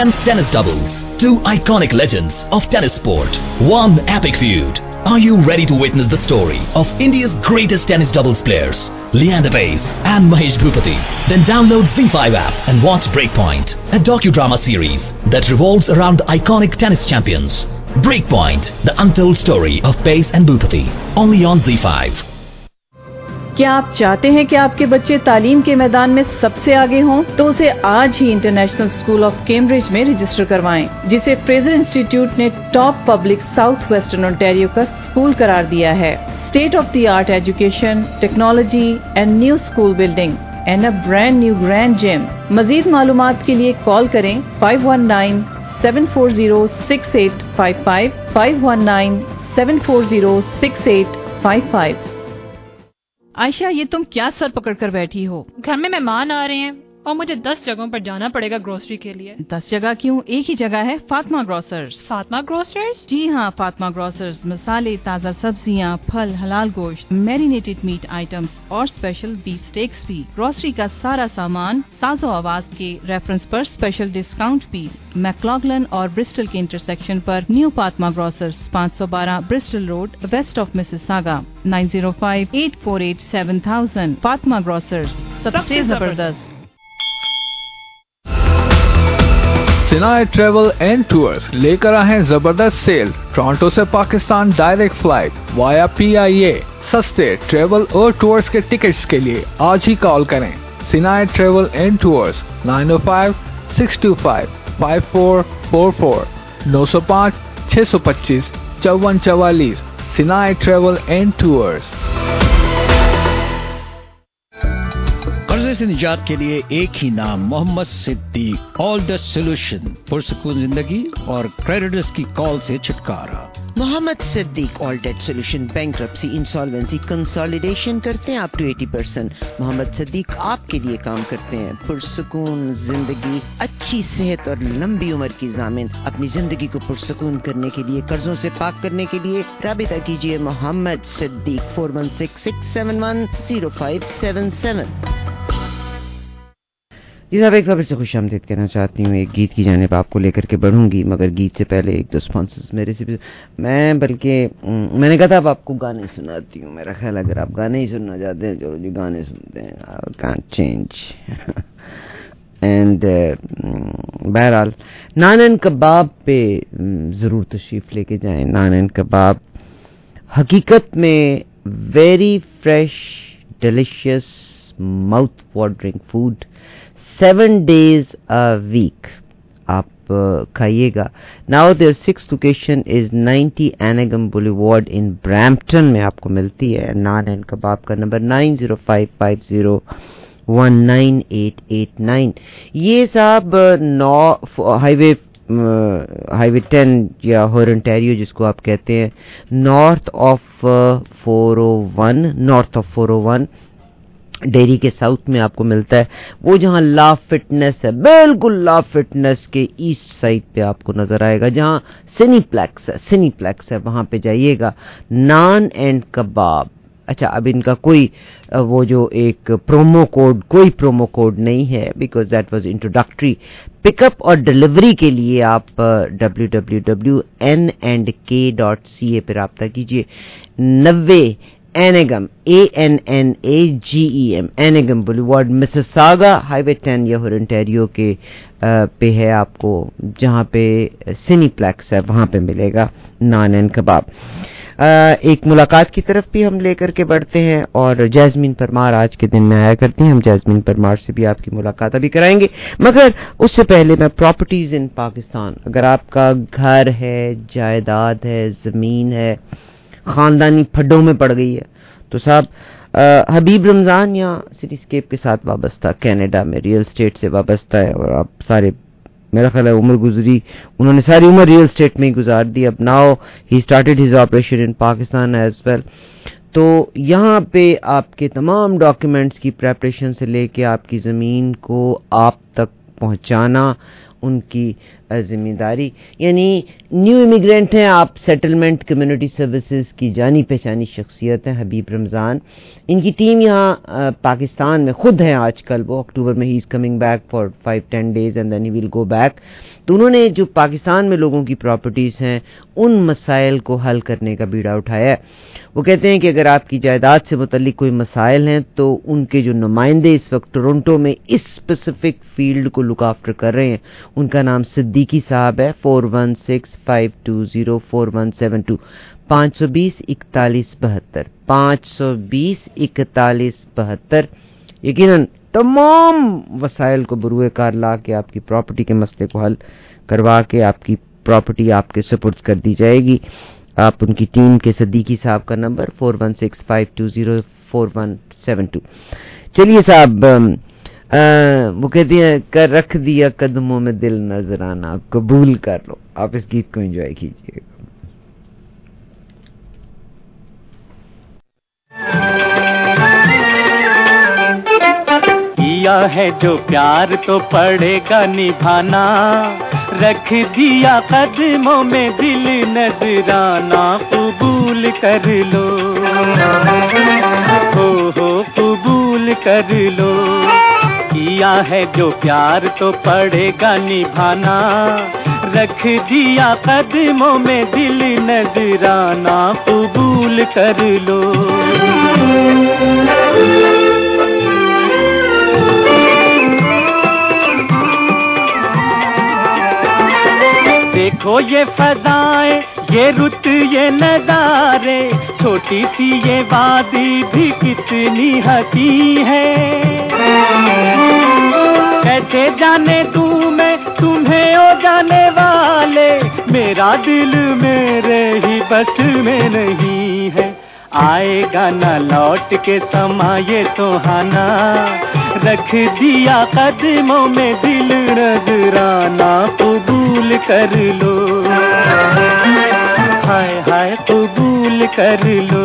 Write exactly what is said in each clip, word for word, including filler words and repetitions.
Tennis doubles, two iconic legends of tennis sport, one epic feud. Are you ready to witness the story of India's greatest tennis doubles players, Leander Paes and Mahesh Bhupathi? Then download Z five app and watch Breakpoint, a docudrama series that revolves around the iconic tennis champions. Breakpoint, the untold story of Paes and Bhupathi, only on Z five. کیا آپ چاہتے ہیں کہ آپ کے بچے تعلیم کے میدان میں سب سے آگے ہوں تو اسے آج ہی انٹرنیشنل اسکول آف کیمبرج میں رجسٹر کروائیں، جسے فریزر انسٹیٹیوٹ نے top public south western Ontario کا اسکول قرار دیا ہے. State of the art education, technology and new school building and a brand new grand gym. مزید معلومات کے لیے کال کریں five one nine seven four zero six eight five five five one nine seven four zero six eight five five. Ayesha, یہ تم کیا سر پکڑ کر بیٹھی ہو؟ گھر میں مہمان آ رہے ہیں اور مجھے دس جگہوں پر جانا پڑے گا گروسری کے لیے. دس جگہ کیوں؟ ایک ہی جگہ ہے، فاطمہ گروسرز. فاطمہ گروسرز؟ جی ہاں، فاطمہ گروسرز مسالے، تازہ سبزیاں، پھل، حلال گوشت، میرینیٹڈ میٹ آئٹمس اور اسپیشل بیف سٹیکس بھی. گروسری کا سارا سامان ساز و آواز کے ریفرنس پر اسپیشل ڈسکاؤنٹ بھی. میکلاگلن اور برسٹل کے انٹرسیکشن پر نیو فاطمہ گروسرز، پانچ سو بارہ Bristol road, west of Mississauga. Nine zero five eight four eight seven thousand. Fatima grocers, سب سے زبردست. سنائے ٹریول اینڈ ٹورز لے کر آئے ہیں زبردست سیل. ٹورانٹو سے Pakistan direct flight via P I A. سستے ٹریول اور ٹورز کے ٹکٹس کے لیے آج ہی کال کریں. سنائے travel and tours nine O five six two five five four four four نو سو پانچ چھ سو پچیس چون چوالیس. سنائے ٹریول اینڈ ٹورز. قرضے سے نجات کے لیے ایک ہی نام، محمد صدیق. آل دا سولوشن، پرسکون زندگی اور کریڈٹرز کی کال سے چھٹکارا. Muhammad Siddiq all debt solution, bankruptcy, insolvency, consolidation کرتے ہیں up to eighty percent. Muhammad Siddiq آپ کے لیے کام کرتے ہیں. پرسکون زندگی، اچھی صحت اور لمبی عمر کی ضامن. اپنی زندگی کو پرسکون کرنے کے لیے، قرضوں سے پاک کرنے کے لیے رابطہ کیجیے Muhammad Siddiq four one six six seven one zero five seven seven. جی صاحب، ایک خبر سے خوش آمدید کہنا چاہتی ہوں. ایک گیت کی جانب آپ کو لے کر کے بڑھوں گی، مگر گیت سے پہلے ایک دو اسپانسرز میرے سے میں بلکہ میں نے کہا تھا اب آپ کو گانے سناتی ہوں. میرا خیال اگر آپ گانے ہی سننا چاہتے ہیں، چلو جی گانے سنتے ہیں. I can't change. اینڈ بہرحال نان اینڈ کباب پہ ضرور تشریف لے کے جائیں. نان اینڈ کباب حقیقت میں very fresh, delicious, mouth watering food. Seven days a week آپ کھائیے گا. Now their six location is ninety اینگم بولیوارڈ ان برامپٹن میں آپ کو ملتی ہے. نان اینڈ کباب کا number nine zero five five zero one nine eight eight nine. یہ صاحب نو highway highway ten یا ہورنٹیریو جس کو آپ کہتے ہیں، north of four O one north of four O one Derry کے ساؤتھ میں آپ کو ملتا ہے. وہ جہاں لا فٹنس ہے، بالکل لا فٹنس کے ایسٹ سائڈ پہ آپ کو نظر آئے گا، جہاں سینی پلیکس ہے سینی پلیکس ہے وہاں پہ جائیے گا. نان اینڈ کباب. اچھا، اب ان کا کوئی وہ جو ایک پرومو کوڈ کوئی پرومو کوڈ نہیں ہے، because that was introductory. Pick up اور ڈلیوری کے لیے آپ W W W N and K dot C A پہ رابطہ کیجیے. نوے Annagem, A N N A G E M, Annagem boulevard, Mississauga, highway ten یا ہورنٹیریو کے پہ ہے آپ کو، جہاں پہ سینی پلیکس ہے وہاں پہ ملے گا نان اینڈ کباب. ایک ملاقات کی طرف بھی ہم لے کر کے بڑھتے ہیں، اور جیسمین پرمار آج کے دن میں آیا کرتی ہیں. ہم جیسمین پرمار سے بھی آپ کی ملاقات ابھی کرائیں گے، مگر اس سے پہلے میں پراپرٹیز ان پاکستان، اگر آپ کا گھر ہے، جائیداد ہے، زمین ہے، خاندانی پھڈوں میں پڑ گئی ہے، تو صاحب حبیب رمضان یہاں سٹی اسکیپ کے ساتھ وابستہ، کینیڈا میں ریئل اسٹیٹ سے وابستہ ہے. اور آپ سارے میرا خیال ہے عمر گزری انہوں نے ساری عمر ریئل اسٹیٹ میں ہی گزار دی. اب now he started his operation in Pakistan as well. تو یہاں پہ آپ کے تمام ڈاکیومنٹس کی پریپریشن سے لے کے آپ کی زمین کو آپ تک پہنچانا ان کی ذمہ داری. یعنی نیو امیگرینٹ ہیں آپ, سیٹلمنٹ کمیونٹی سروسز کی جانی پہچانی شخصیت ہیں حبیب رمضان. ان کی ٹیم یہاں پاکستان میں خود ہیں آج کل, وہ اکتوبر میں ہی is coming back for five ten days and then he will go back. تو انہوں نے جو پاکستان میں لوگوں کی پراپرٹیز ہیں ان مسائل کو حل کرنے کا بیڑا اٹھایا ہے. وہ کہتے ہیں کہ اگر آپ کی جائیداد سے متعلق کوئی مسائل ہیں تو ان کے جو نمائندے اس وقت ٹورنٹو میں اس اسپیسیفک فیلڈ کو لک آفٹر کر رہے ہیں, ان کا نام صدیقی صاحب ہے. Four one six five two zero four one seven two, پانچ سو بیس اکتالیس بہتر, پانچ سو بیس اکتالیس بہتر. یقیناً تمام وسائل کو بروئے کار لا کے آپ کی پراپرٹی کے مسئلے کو حل کروا کے آپ کی پراپرٹی آپ کے سپرد کر دی جائے گی. آپ ان کی ٹیم کے صدیقی صاحب کا number four one six five two zero four one seven two. چلیے صاحب, وہ کہتے ہیں کر رکھ دیا قدموں میں دل نظرانہ, قبول کر لو. آپ اس گیت کو انجوائے کیجیے گا. کیا ہے جو پیار تو پڑے گا نبھانا, رکھ دیا قدموں میں دل نذرانہ, قبول کر لو, ہو ہو قبول کر لو. کیا ہے جو پیار تو پڑے گا نبھانا, رکھ دیا قدموں میں دل نذرانہ, قبول کر لو. دیکھو یہ فضائیں, یہ رت, یہ نظارے, چھوٹی سی یہ وادی بھی کتنی حسین ہے. کیسے جانے دوں میں تمہیں او جانے والے, میرا دل میرے ہی بس میں نہیں ہے. آئے گا نہ لوٹ کے سما یہ سہانا, رکھ دیا قدموں میں دل نذرانہ, قبول کر لو, ہائے ہائے قبول کر لو.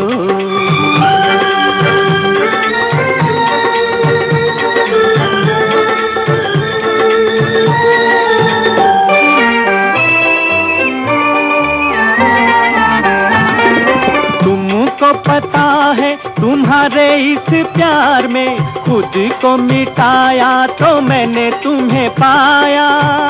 کو پتا ہے تمہارے اس پیار میں, خود کو مٹایا تو میں نے تمہیں پایا.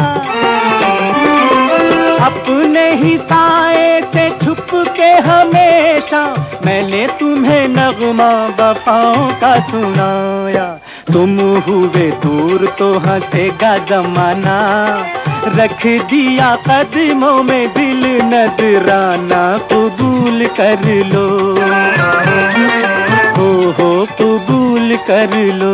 اپنے ہی سائے سے چھپ کے ہمیشہ میں نے تمہیں نغمہ وفاؤں کا سنایا. تم ہوئے دور تو ہنسے گا زمانہ, رکھ دیا قدموں میں دل نذرانہ, قبول کر لو, ہو ہو قبول کر لو.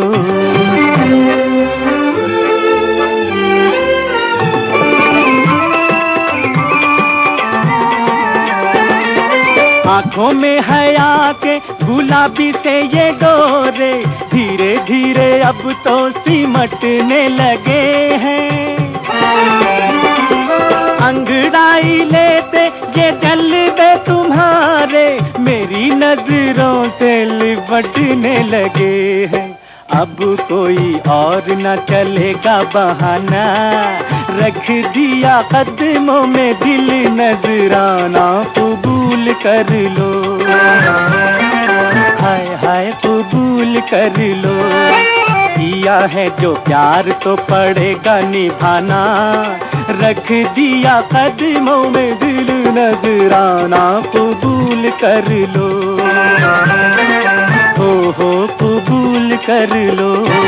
آنکھوں میں حیا کے گلابی سے یہ ڈورے, دھیرے دھیرے اب تو سمٹنے لگے ہیں. انگڑائی لیتے یہ جلوے تمہارے, میری نظروں سے لپٹنے لگے ہیں. اب کوئی اور نہ چلے گا بہانہ, رکھ دیا قدموں میں دل نذرانہ, قبول کر لو, ہائے ہائے قبول کر لو. کیا ہے جو پیار تو پڑے گا نبھانا, رکھ دیا قدموں میں دل نذرانہ, قبول کر لو, ہو ہو قبول کر لو.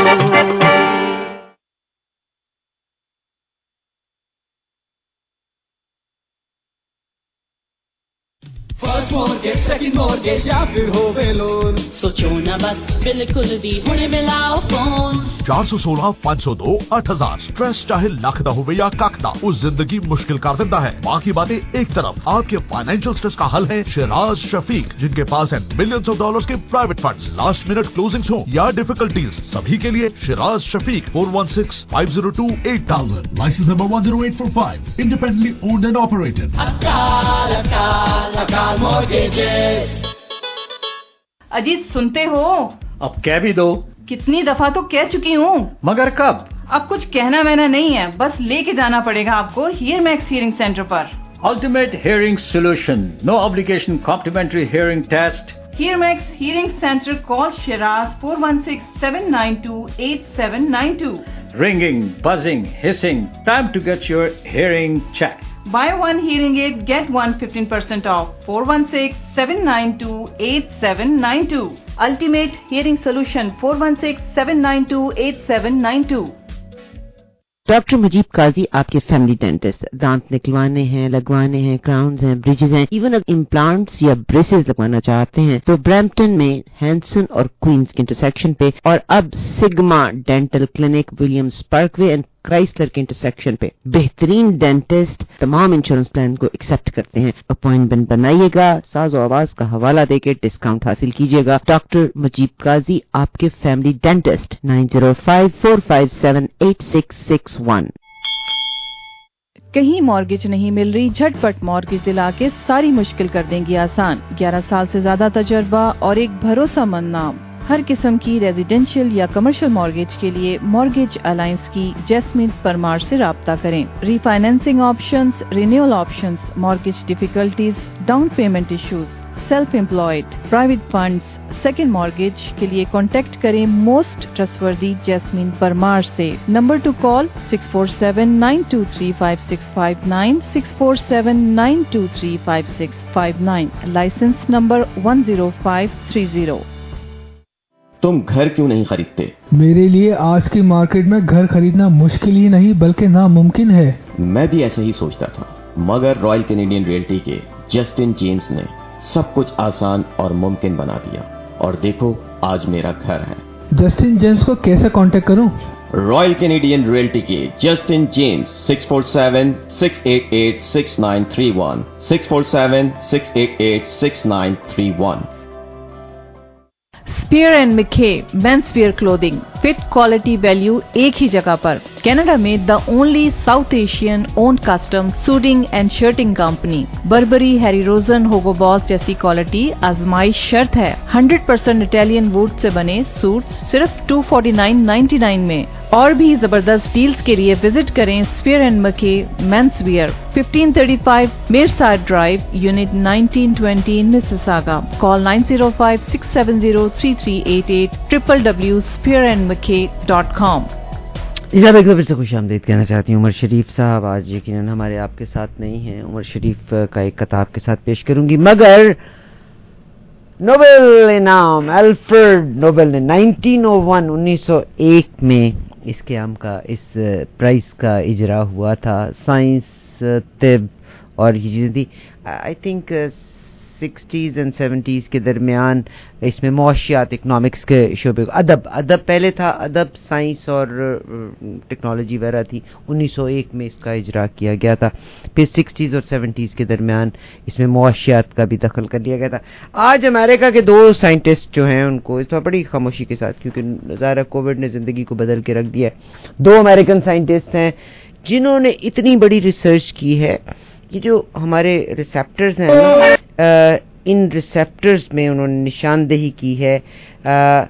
فرسٹ مارگیج, سیکنڈ مارگیج یا پھر ہووے لون, سوچو نہ بس بالکل بھی ہونے ملاؤ فون. چار سو سولہ پانچ سو دو آٹھ ہزار. اسٹریس چاہے لاکھ دا ہوئے یا کاک دا, اس زندگی مشکل کر دیتا ہے. باقی باتیں ایک طرف, آپ کے فائنینشیل اسٹریس کا حل ہے شیراز شفیق, جن کے پاس ہے ملینز آف ڈالرز کے private funds. Last minute closings ہوں یا ڈیفیکلٹیز, سبھی کے لیے Shiraz Shafiq. Four one six five zero two eight thousand, licence number one zero eight four five, independently owned and operated. Akal Akal Akal mortgages. Ajit سنتے ہو؟ اب کہہ بھی دو. کتنی دفعہ تو کہہ چکی ہوں. مگر کب؟ अब कुछ कहना वहना नहीं है, बस लेके जाना पड़ेगा आपको हीयर मैक्स हियरिंग सेंटर पर। Ultimate Hearing Solution. No obligation complimentary hearing test. Hear Max Hearing Center. Call Shiraz four one six, seven nine two, eight seven nine two. Ringing, buzzing, hissing. Time to get your hearing checked. Buy one hearing aid, get one fifteen percent off. four one six, seven nine two, eight seven nine two. Ultimate Hearing Solution. four one six, seven nine two, eight seven nine two. Doctor Mujib Qazi आपके family dentist. दांत निकलवाने हैं, लगवाने हैं, crowns हैं, bridges हैं, even अगर implants या ब्रेसेस लगवाना चाहते हैं तो ब्रैम्पटन में हैंसन और क्वींस के इंटरसेक्शन पे, और अब sigma dental clinic Williams parkway and Chrysler के इंटरसेक्शन पे बेहतरीन डेंटिस्ट तमाम इंश्योरेंस प्लान को एक्सेप्ट करते हैं। अपॉइंटमेंट बनाइएगा, साज आवाज का हवाला देके डिस्काउंट हासिल कीजिएगा। डॉक्टर मुजीब काजी आपके family dentist. Nine zero five four five seven eight six six one. कहीं मॉर्गेज नहीं मिल रही, झटपट मॉर्गेज दिला के सारी मुश्किल कर देंगी आसान। ग्यारह साल से ज्यादा तजर्बा और एक भरोसामंद नाम। हर किस्म की रेजिडेंशियल या कमर्शियल मॉर्गेज के लिए मॉर्गेज अलायंस की जैस्मिन परमार से राब्ता करें। Refinancing options, renewal options, mortgage difficulties, down payment issues, self employed, private funds, second mortgage के लिए कॉन्टेक्ट करें मोस्ट ट्रस्टवर्दी जैस्मिन परमार से। Number to call six four seven nine two three five six five nine, six four seven nine two three five six five nine. Licence number one zero five three zero. तुम घर क्यों नहीं खरीदते? मेरे लिए आज की मार्केट में घर खरीदना मुश्किल ही नहीं बल्कि नामुमकिन है। मैं भी ऐसे ही सोचता था, मगर रॉयल कैनेडियन रियल्टी के जस्टिन जेम्स ने सब कुछ आसान और मुमकिन बना दिया, और देखो आज मेरा घर है। जस्टिन जेम्स को कैसे कांटेक्ट करूं? रॉयल कैनेडियन रियल्टी के Justin James six four seven six eight eight six nine three one, six four seven six eight eight six nine three one. Spear and McKay men's wear clothing, fit quality value एक ही जगह पर। Canada में the only South Asian own custom suiting and shirting company. Burberry, Harry Rosen, Hugo Boss जैसी quality आजमाइश शर्त है। Hundred percent Italian would say बने सूट सिर्फ two forty nine ninety nine में। और भी जबरदस्त डील्स के लिए विजिट करें Spear and McKay men's wear, fifteen thirty five Merside drive, unit nineteen twenty in Mississauga. Call nine zero five six seven zero three three eight eight, triple W Spear and McKay dot com. इजाब एक बार फिर से खुश आमदीद कहना चाहती हूँ। उमर शरीफ साहब आज यकीनन हमारे आपके साथ नहीं हैं। उमर शरीफ का एक किताब के साथ पेश करूंगी, मगर नोबेल इनाम अल्फ्रेड नोबेल ने नाइनटीन ओ वन उन्नीस सौ एक में इस क़याम का इस प्राइस का इजरा हुआ था। साइंस, तिब और ये चीज़ें थी। I think sixties and seventies के दरमियान इसमें मौशियात, इकनॉमिक्स के शोबे, अदब अदब पहले था, अदब, साइंस और टेक्नोलॉजी वगैरह थी। उन्नीस सौ एक में इसका इजरा किया गया था। फिर सिक्सटीज़ और सेवेंटीज़ के दरमियान इसमें मौशियात का भी दखल कर लिया गया था। आज अमेरिका के दो साइंटिस्ट जो हैं उनको इस बड़ी खामोशी के साथ, क्योंकि ज़ाहिर कोविड ने ज़िंदगी को बदल के रख दिया है, दो अमेरिकन साइंटिस्ट हैं जिन्होंने इतनी बड़ी रिसर्च की है कि जो हमारे रिसेप्टर्स हैं आ, इन रिसेप्टर्स में उन्होंने निशानदेही की है। आ,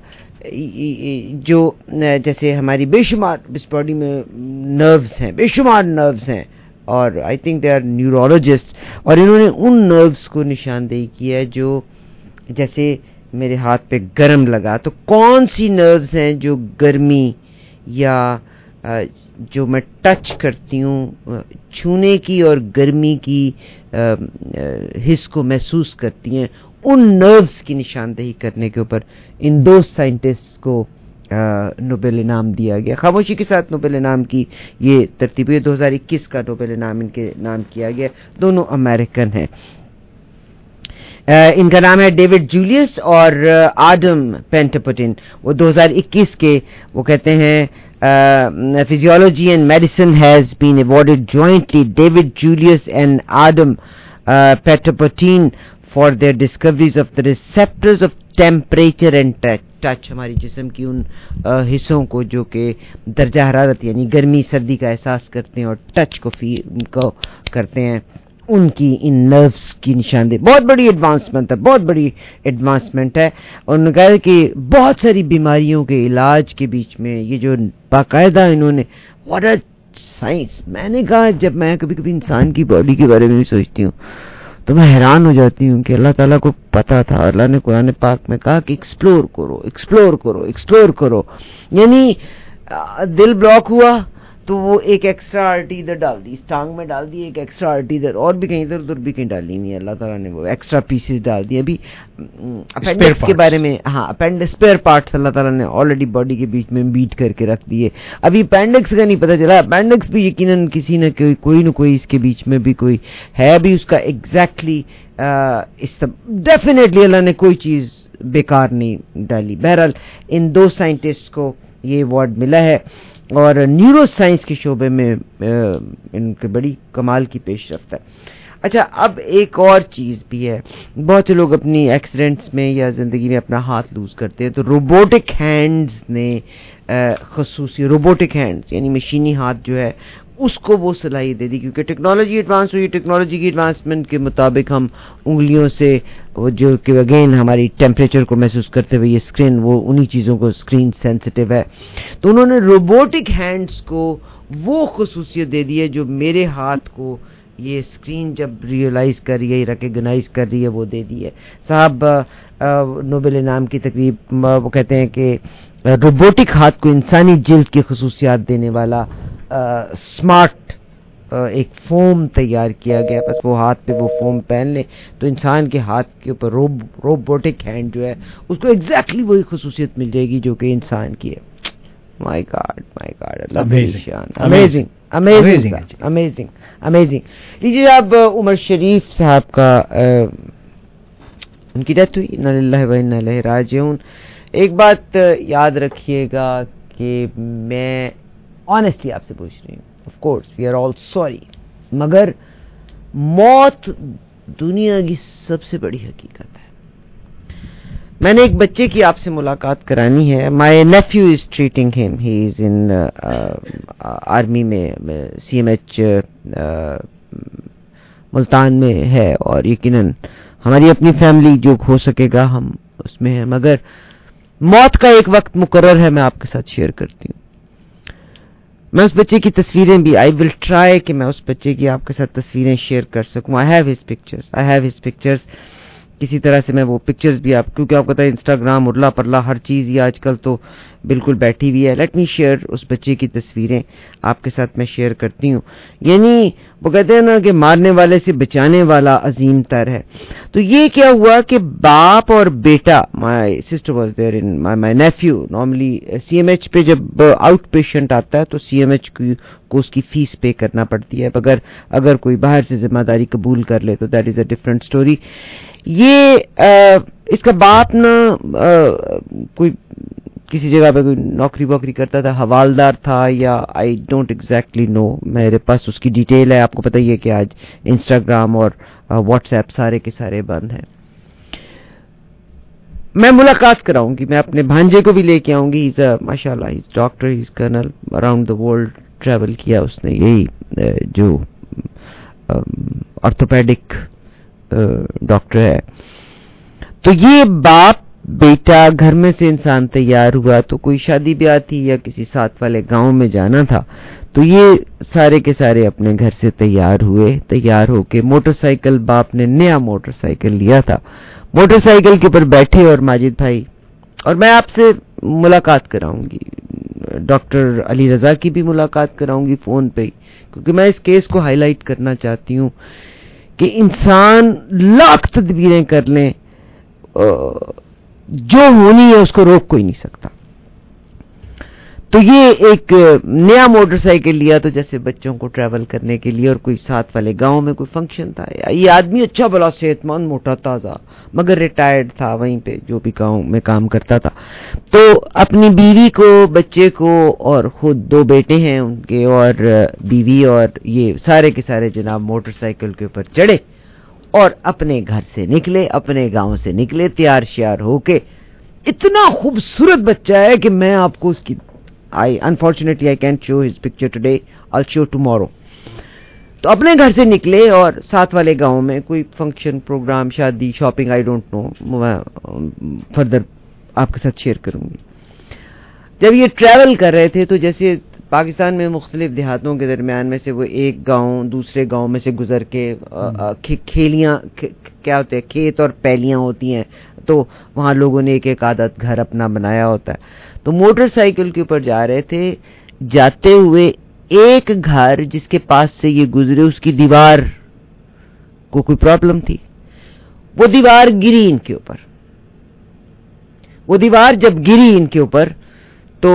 जो जैसे हमारी बेशुमार इस बॉडी में नर्व्स हैं, बेशुमार नर्व्स हैं, और I think they are neurologist, और इन्होंने उन नर्व्स को निशानदेही की है जो जैसे मेरे हाथ पे गर्म लगा तो कौन सी नर्व्स हैं जो गर्मी या आ, जो मैं टच करती हूँ छूने की और गर्मी की हिस्स को महसूस करती हैं, उन नर्व्स की निशानदेही करने के ऊपर इन दो साइंटिस्ट्स को नोबेल इनाम दिया गया। खामोशी के साथ नोबेल इनाम की ये तरतीब दो हज़ार इक्कीस का नोबेल इनाम इनके नाम किया गया। दोनों अमेरिकन हैं। Uh, इनका नाम है डेविड जूलियस और आडम पेंटापुटिन। वो दो हज़ार इक्कीस के वो कहते हैं physiology and medicine has been awarded jointly David Julius and Ardem Patapoutian for their discoveries of the receptors of temperature and touch. हमारी जिस्म की उन uh, हिस्सों को जो कि दर्जा हरारत यानी गर्मी सर्दी का एहसास करते हैं और टच को फी को करते हैं, ان کی ان نروس کی نشاندہی بہت بڑی ایڈوانسمنٹ ہے, بہت بڑی ایڈوانسمنٹ ہے. اور انہوں نے کہا کہ بہت ساری بیماریوں کے علاج کے بیچ میں یہ جو باقاعدہ انہوں نے واٹ اے سائنس. میں نے کہا جب میں کبھی کبھی انسان کی باڈی کے بارے میں بھی سوچتی ہوں تو میں حیران ہو جاتی ہوں کہ اللہ تعالیٰ کو پتا تھا, اللہ نے قرآن پاک میں کہا کہ ایکسپلور کرو ایکسپلور کرو ایکسپلور کرو. یعنی دل بلاک ہوا تو وہ ایک ایکسٹرا آرٹی ادھر ڈال دی, اس ٹانگ میں ڈال دی, ایک ایکسٹرا آرٹی ادھر, اور بھی کہیں ادھر ادھر بھی کہیں ڈالی نہیں, اللہ تعالیٰ نے وہ ایکسٹرا پیسز ڈال دی. ابھی اپینڈکس کے بارے میں, ہاں اپینڈکس اسپیئر پارٹس اللہ تعالیٰ نے آلریڈی باڈی کے بیچ میں بیٹ کر کے رکھ دیے. ابھی اپینڈکس کا نہیں پتہ چلا, اپینڈکس بھی یقیناً کسی نہ کوئی کوئی نہ کوئی اس کے بیچ میں بھی کوئی ہے بھی اس کا ایگزیکٹلی ڈیفینیٹلی اللہ نے کوئی چیز بیکار نہیں ڈالی. بہرحال ان دو سائنٹسٹ کو یہ ایوارڈ ملا ہے اور نیورو سائنس کے شعبے میں ان کے بڑی کمال کی پیش رفت ہے. اچھا اب ایک اور چیز بھی ہے, بہت سے لوگ اپنی ایکسیڈنٹس میں یا زندگی میں اپنا ہاتھ لوز کرتے ہیں تو روبوٹک ہینڈز نے خصوصی روبوٹک ہینڈز یعنی مشینی ہاتھ جو ہے اس کو وہ صلاحیت دے دی, کیونکہ ٹیکنالوجی ایڈوانس ہوئی. ٹیکنالوجی کی ایڈوانسمنٹ کے مطابق ہم انگلیوں سے وہ جو کہ اگین ہماری ٹیمپریچر کو محسوس کرتے ہوئے یہ اسکرین وہ انہی چیزوں کو اسکرین سینسٹیو ہے, تو انہوں نے روبوٹک ہینڈز کو وہ خصوصیت دے دی ہے جو میرے ہاتھ کو یہ اسکرین جب ریئلائز کر رہی ہے, ریکگنائز کر رہی ہے, وہ دے دی ہے. صاحب نوبل انعام کی تقریب وہ کہتے ہیں کہ روبوٹک ہاتھ کو انسانی جلد کی خصوصیات دینے والا اسمارٹ ایک فوم تیار کیا گیا, بس وہ ہاتھ پہ وہ فوم پہن لیں تو انسان کے ہاتھ کے اوپر روب روبوٹک ہینڈ جو ہے اس کو ایگزیکٹلی وہی خصوصیت مل جائے گی جو کہ انسان کی ہے. My god my god amazing amazing amazing amazing amazing. لیجیے اب عمر شریف صاحب کا ان کی ڈیتھ ہوئی, انا للہ و انا الیہ راجعون. ایک بات یاد رکھیے گا کہ میں آنیسٹلی آپ سے پوچھ رہی ہوں, of course we are all sorry, مگر موت دنیا کی سب سے بڑی حقیقت ہے. میں نے ایک بچے کی آپ سے ملاقات کرانی ہے. مائی نیفیو از ٹریٹنگ ہم, ہی از ان آرمی میں, سی ایم ایچ ملتان میں ہے, اور یقیناً ہماری اپنی فیملی جو ہو سکے گا ہم اس میں ہیں, مگر موت کا ایک وقت مقرر ہے, میں آپ کے ساتھ شیئر کرتی ہوں. میں اس بچے کی تصویریں بھی آئی ول ٹرائی کہ میں اس بچے کی آپ کے ساتھ تصویریں شیئر کر سکوں. I have his pictures I have his pictures کسی طرح سے میں وہ پکچرز بھی آپ, کیونکہ آپ کو پتہ ہے انسٹاگرام ارلا پرلا ہر چیز یہ آج کل تو بالکل بیٹھی ہوئی ہے. لیٹ می شیئر اس بچے کی تصویریں آپ کے ساتھ میں شیئر کرتی ہوں. یعنی وہ کہتے ہیں نا کہ مارنے والے سے بچانے والا عظیم تر ہے. تو یہ کیا ہوا کہ باپ اور بیٹا, my sister was there in my nephew. Normally C M H پہ جب آؤٹ پیشنٹ آتا ہے تو سی ایم ایچ کو اس کی فیس پے کرنا پڑتی ہے, مگر اگر کوئی باہر سے ذمہ داری قبول کر لے تو that is a different story. یہ اس کا باپ نا کوئی کسی جگہ پہ کوئی نوکری ووکری کرتا تھا, حوالدار تھا یا آئی ڈونٹ ایگزیکٹلی نو, میرے پاس اس کی ڈیٹیل ہے. آپ کو پتہ ہی ہے کہ آج انسٹاگرام اور واٹس ایپ سارے کے سارے بند ہیں. میں ملاقات کراؤں گی, میں اپنے بھانجے کو بھی لے کے آؤں گی. ماشاء اللہ he is doctor, he is colonel, around the world travel کیا اس نے, یہی جو آرتھوپیڈک ڈاکٹر ہے. تو یہ باپ بیٹا گھر میں سے انسان تیار ہوا, تو کوئی شادی بیاہ تھی یا کسی ساتھ والے گاؤں میں جانا تھا, تو یہ سارے کے سارے اپنے گھر سے تیار ہوئے. تیار ہو کے موٹر سائیکل, باپ نے نیا موٹر سائیکل لیا تھا, موٹر سائیکل کے اوپر بیٹھے, اور ماجد بھائی اور میں آپ سے ملاقات کراؤں گی, ڈاکٹر علی رضا کی بھی ملاقات کراؤں گی فون پہ, کیونکہ میں اس کیس کو ہائی لائٹ کرنا چاہتی ہوں کہ انسان لاکھ تدبیریں کر لیں, جو ہونی ہے اس کو روک کوئی نہیں سکتا. تو یہ ایک نیا موٹر سائیکل لیا تو جیسے بچوں کو ٹریول کرنے کے لیے, اور کوئی ساتھ والے گاؤں میں کوئی فنکشن تھا. یہ آدمی اچھا بلا صحت مند موٹا تازہ, مگر ریٹائرڈ تھا وہیں پہ جو بھی گاؤں میں کام کرتا تھا. تو اپنی بیوی کو, بچے کو, اور خود دو بیٹے ہیں ان کے, اور بیوی, اور یہ سارے کے سارے جناب موٹر سائیکل کے اوپر چڑھے اور اپنے گھر سے نکلے, اپنے گاؤں سے نکلے تیار شیار ہو کے. اتنا خوبصورت بچہ ہے کہ میں آپ کو اس کی I unfortunately I can't show his picture today, I'll show tomorrow. تو اپنے گھر سے نکلے اور ساتھ والے گاؤں میں کوئی فنکشن پروگرام شادی shopping I don't know further آپ کے ساتھ شیئر کروں گی. جب یہ ٹریول کر رہے تھے تو جیسے پاکستان میں مختلف دیہاتوں کے درمیان میں سے وہ ایک گاؤں دوسرے گاؤں میں سے گزر کے کھیلیاں کیا ہوتے ہیں کھیت اور پیلیاں ہوتی ہیں تو وہاں لوگوں نے ایک ایک عادت گھر اپنا بنایا ہوتا ہے. تو موٹر سائیکل کے اوپر جا رہے تھے, جاتے ہوئے ایک گھر جس کے پاس سے یہ گزرے اس کی دیوار کو کوئی پرابلم تھی, وہ دیوار گری ان کے اوپر. وہ دیوار جب گری ان کے اوپر تو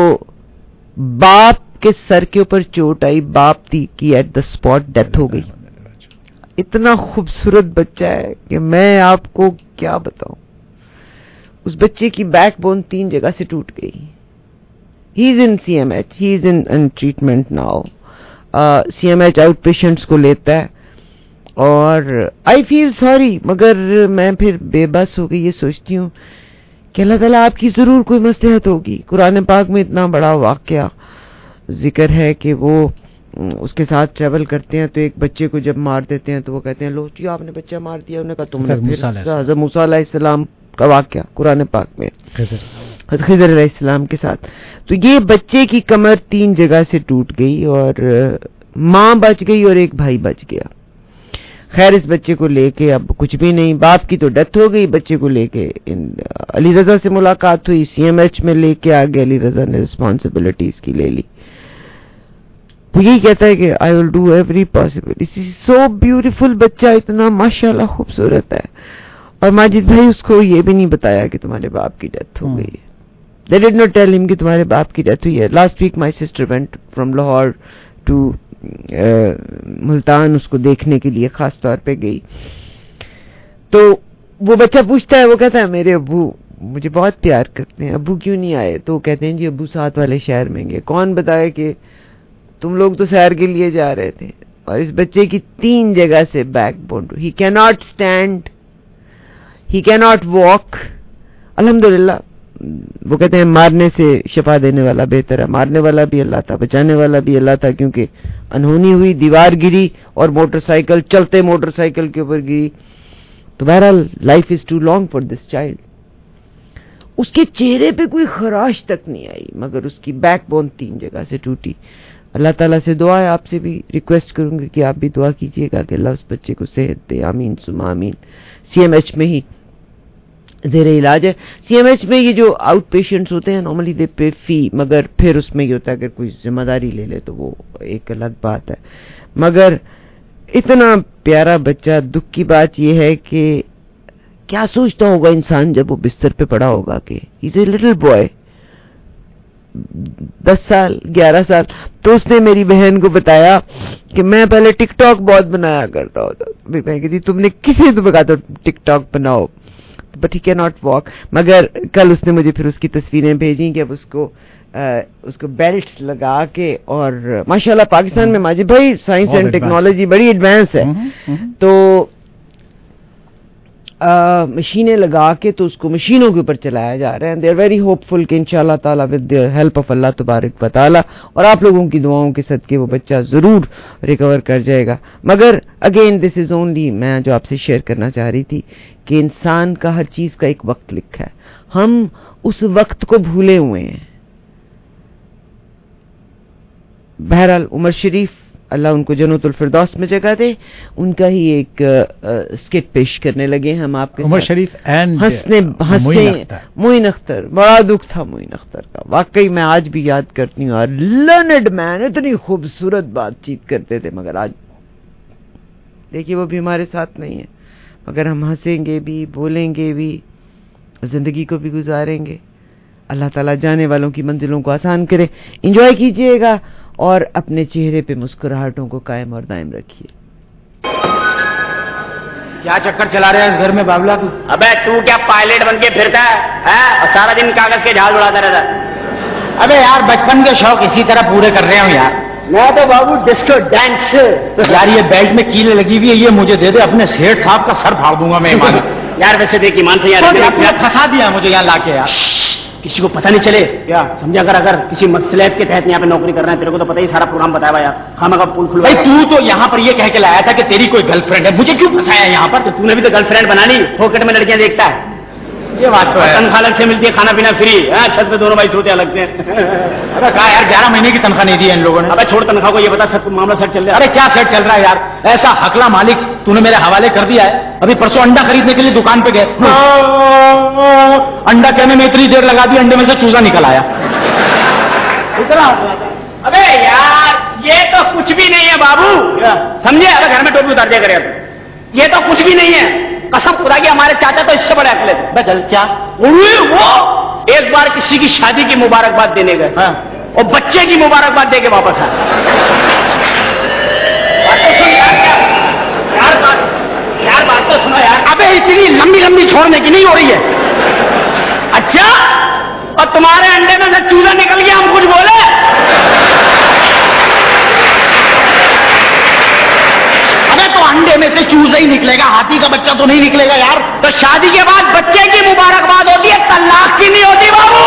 باپ کے سر کے اوپر چوٹ آئی, باپ دی کی ایٹ دا اسپاٹ ڈیتھ ہو گئی. اتنا خوبصورت بچہ ہے کہ میں آپ کو کیا بتاؤں. اس بچے کی بیک بون تین جگہ سے ٹوٹ گئی. He is in C M H, he is in treatment now. C M H out patients کو لیتا ہے اور آئی فیل سوری, مگر میں پھر بے بس ہو گئی. یہ سوچتی ہوں کہ اللہ تعالیٰ آپ کی ضرور کوئی مصلحت ہوگی. قرآن پاک میں اتنا بڑا واقعہ ذکر ہے کہ وہ اس کے ساتھ ٹریول کرتے ہیں تو ایک بچے کو جب مار دیتے ہیں تو وہ کہتے ہیں لو جی آپ نے بچہ مار دیا. انہوں نے کہا تم نے پھر حضرت موسیٰ علیہ السلام کا واقعہ قرآن پاک میں حضرت خضر علیہ السلام کے ساتھ. تو یہ بچے کی کمر تین جگہ سے ٹوٹ گئی اور ماں بچ گئی اور ایک بھائی بچ گیا. خیر اس بچے کو لے کے اب کچھ بھی نہیں, باپ کی تو ڈیتھ ہو گئی, بچے کو لے کے علی رضا سے ملاقات ہوئی, سی ایم ایچ میں لے کے آگے علی رضا نے رسپانسبلٹیز کی لے لی. وہ یہی کہتا ہے کہ I will do every possible. So beautiful بچہ, اتنا ماشاءاللہ خوبصورت ہے. اور ماجد بھائی اس کو یہ بھی نہیں بتایا کہ تمہارے باپ کی ڈیتھ ہو گئی ہے. They did not tell him کہ تمہارے باپ کی ڈیتھ ہوئی ہے. Last week my sister went from Lahore to Multan, اس کو دیکھنے کے لیے خاص طور پہ گئی. تو وہ بچہ پوچھتا ہے, وہ کہتا ہے میرے ابو مجھے بہت پیار کرتے ہیں, ابو کیوں نہیں آئے؟ تو وہ کہتے ہیں جی ابو ساتھ والے شہر میں گئے. کون بتائے کہ تم لوگ تو سیر کے لیے جا رہے تھے. اور اس بچے کی تین جگہ سے بیک بون, ہی کی ناٹ اسٹینڈ, ہی کی ناٹ واک. الحمدللہ وہ کہتے ہیں مارنے سے شفا دینے والا بہتر ہے. مارنے والا بھی اللہ تھا, بچانے والا بھی اللہ تھا, کیونکہ انہونی ہوئی, دیوار گری اور موٹر سائیکل چلتے موٹر سائیکل کے اوپر گری. تو بہرحال life is too long for this child. اس کے چہرے پہ کوئی خراش تک نہیں آئی, مگر اس کی بیک بون تین جگہ سے ٹوٹی. اللہ تعالیٰ سے دعا ہے, آپ سے بھی ریکویسٹ کروں گی کہ آپ بھی دعا کیجیے گا کہ اللہ اس بچے کو صحت دے. آمین ثم آمین. سی ایم ایچ میں ہی زیر علاج ہے. سی ایم ایچ میں یہ جو آؤٹ پیشنٹس ہوتے ہیں نارملی دے پے فی, مگر پھر اس میں یہ ہوتا ہے اگر کوئی ذمہ داری لے لے تو وہ ایک الگ بات ہے. مگر اتنا پیارا بچہ, دکھ کی بات یہ ہے کہ کیا سوچتا ہوگا انسان جب وہ بستر پہ پڑا ہوگا کہ ہی از اے لٹل بوائے, دس سال گیارہ سال. تو اس نے میری بہن کو بتایا کہ میں پہلے ٹک ٹاک بہت بنایا کرتا ہوتا. میری بہن کہتی تم نے کسی تو کہا تو ٹک ٹاک بناؤ, بٹ ہی کی ناٹ واک. مگر کل اس نے مجھے پھر اس کی تصویریں بھیجیں کہ اب اس کو اس کو بیلٹس لگا کے, اور ماشاءاللہ پاکستان میں ماجد بھائی سائنس اینڈ ٹیکنالوجی بڑی ایڈوانس ہے, تو مشینیں لگا کے تو اس کو مشینوں کے اوپر چلایا جا رہا ہے. They are very hopeful کہ انشاءاللہ تعالیٰ with the help of Allah تبارک و تعالیٰ اور آپ لوگوں کی دعاؤں کے صدقے وہ بچہ ضرور ریکور کر جائے گا. مگر اگین دس از اونلی, میں جو آپ سے شیئر کرنا چاہ رہی تھی کہ انسان کا ہر چیز کا ایک وقت لکھا ہے. ہم اس وقت کو بھولے ہوئے ہیں. بہرحال عمر شریف اللہ ان کو جنت الفردوس میں جگہ دے, ان کا ہی ایک اسکٹ پیش کرنے لگے ہم آپ کے. عمر شریف اینڈ ہنسنے ہنسنے معین اختر, بڑا دکھ تھا معین اختر کا واقعی. میں آج بھی یاد کرتی ہوں, اور لرنڈ مین, اتنی خوبصورت بات چیت کرتے تھے. مگر آج دیکھیے وہ بھی ہمارے ساتھ نہیں ہے, مگر ہم ہنسیں گے بھی, بولیں گے بھی, زندگی کو بھی گزاریں گے. اللہ تعالیٰ جانے والوں کی منزلوں کو آسان کرے. انجوائے کیجئے گا اور اپنے چہرے پہ مسکراہٹوں کو قائم اور دائم رکھیے. کیا چکر چلا رہا ہے اس گھر میں بابلا تو؟ ابے تو کیا پائلٹ بن کے پھرتا ہے اور سارا دن کاغذ کے جہاز اڑاتا رہتا ہے؟ ابے یار بچپن کے شوق اسی طرح پورے کر رہے ہوں یار. میں تو بابو ڈسکو ڈانس. یار یہ بیلٹ میں کیلیں لگی ہوئی ہے, یہ مجھے دے دے, اپنے سیٹ صاحب کا سر پھاڑ دوں گا میں. ایمان یار ویسے دیکھ ایمان سے یار پھنسا دیا مجھے یہاں لا کے. یار किसी को पता नहीं चले क्या समझा कर, अगर किसी मसलहत के तहत यहाँ पे नौकरी कर रहे हैं, तेरे को तो पता ही सारा प्रोग्राम बताया हुआ यार, खामा का पुल खुलवा। भाई तू तो यहाँ पर ये कह के लाया था कि तेरी कोई गर्लफ्रेंड है, मुझे क्यों फंसाया यहाँ पर? तो तूने भी तो गर्लफ्रेंड बना ली, फोकट में लड़कियां देखता है, ये बात तो है। तनख्वाह अलग से मिलती है, खाना पीना फ्री, छत पे दोनों भाई सोते अलग से। अरे कहा यार ग्यारह महीने की तनख्वाह नहीं दी है इन लोगों ने। अबे छोड़ तनख्वाह को, ये बता सब मामला सेट चल रहा है? अरे क्या सेट चल रहा है यार, ऐसा हकला मालिक तूने मेरे हवाले कर दिया है। अभी परसों अंडा खरीदने के लिए दुकान पे गए, अंडा कहने में इतनी देर लगा दी, अंडे में से चूजा निकल आया। अबे यार ये तो कुछ भी नहीं है बाबू, समझे? अरे घर में टोपी उतार दिया करे, ये तो कुछ भी नहीं है। कसम खुदा की हमारे चाचा तो इससे बड़े अकले थे। बदल क्या? वो एक बार किसी की शादी की मुबारकबाद देने गए, हाँ। और बच्चे की मुबारकबाद दे के वापस आए। यार बात यार बात तो सुनो यार। अबे इतनी लंबी लंबी छोड़ने की नहीं हो रही है। अच्छा, और तुम्हारे अंडे में से चूजा निकल गया, हम कुछ बोले? तो अंडे में से चूजा ही निकलेगा, हाथी का बच्चा तो नहीं निकलेगा यार। तो शादी के बाद बच्चे की मुबारकबाद होती है, तलाक की नहीं होती बाबू।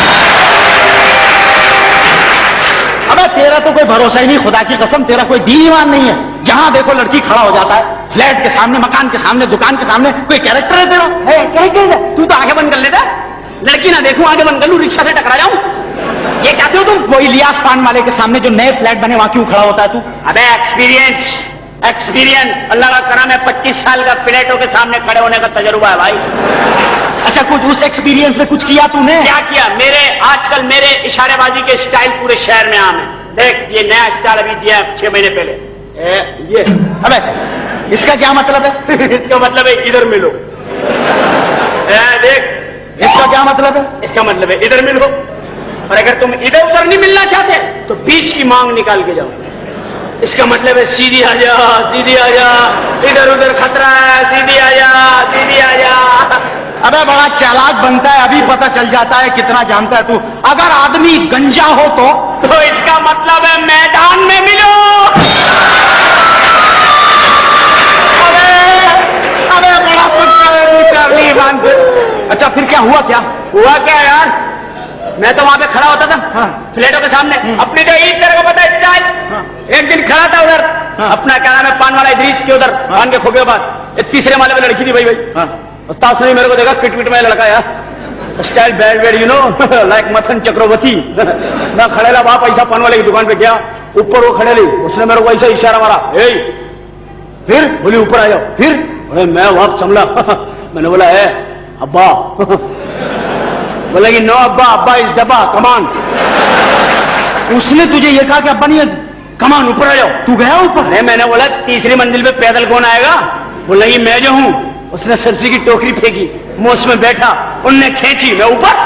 अबे तेरा तो कोई भरोसा ही नहीं, खुदा की कसम तेरा कोई दीन ईमान नहीं है। जहां देखो लड़की खड़ा हो जाता है, फ्लैट के सामने, मकान के सामने, दुकान के सामने, कोई कैरेक्टर है तेरा? है क्या? तू तो आगे बंद कर लेता, लड़की ना देखूं आगे बंद कर लूं, रिक्शा से टकरा जाऊं, ये कहते हो तुम? वो इलियास पान वाले के सामने जो नए फ्लैट बने वहां क्यों खड़ा होता है तू? अबे एक्सपीरियंस एक्सपीरियंस अल्लाह का करम है, पच्चीस साल का प्लेटों के सामने खड़े होने का तजुर्बा है भाई। अच्छा, कुछ उस एक्सपीरियंस में कुछ किया तूने? क्या किया? मेरे आजकल मेरे इशारेबाजी के स्टाइल पूरे शहर में आम है। देख ये नया स्टाइल अभी दिया छह महीने पहले, ए, ये अबे इसका क्या मतलब है? इसका मतलब है इधर मिलो। ए, देख इसका क्या मतलब है? इसका मतलब है इधर मिलो, और अगर तुम इधर उधर नहीं मिलना चाहते तो बीच की मांग निकाल के जाओ। इसका मतलब है सीधी आ जा, सीधी आ जा, इधर उधर खतरा है, सीधी आ जा, सीधी आ जा। अबे बड़ा चालाक बनता है, अभी पता चल जाता है कितना जानता है तू। अगर आदमी गंजा हो तो तो इसका मतलब है मैदान में मिलो। अबे अबे बड़ा पक्का है तू चार्ली मान से। अच्छा फिर क्या हुआ? क्या हुआ क्या यार? मैं तो वहां पे खड़ा होता था, हाँ। फ्लैटों के सामने, अपनी जो ईद तेरे को पता है स्टाइल, हाँ। एक दिन खड़ा था उधर, हाँ। अपना क्या नाम है पान वाला इदरीस के उधर, हाँ। पान के खोखे के बाद एक तीसरे माले में लड़की थी भाई भाई, हाँ। उस्ताद ने मेरे को देखा, किट पिट में लड़का यार, style bad bad you know like Mithun Chakraborty. मैं खड़े ला वहां पैसा पान वाले की दुकान पे गया, ऊपर वो खड़े ली, उसने मेरे को ऐसा इशारा मारा, ए फिर बोली ऊपर आ जाओ। फिर मैं वहां संभला, मैंने बोला है अब्बा, बोला कि नो अब्बा, अब्बा इस डब्बा कमान। उसने तुझे ये कहा कि अब्बा नहीं है, कमान ऊपर आ जाओ। तू गया ऊपर? नहीं, मैंने बोला तीसरी मंजिल पे पैदल कौन आएगा? बोला कि मैं जो हूं। उसने सब्जी की टोकरी फेंकी, मैं उसमें बैठा, उनने खींची, मैं ऊपर।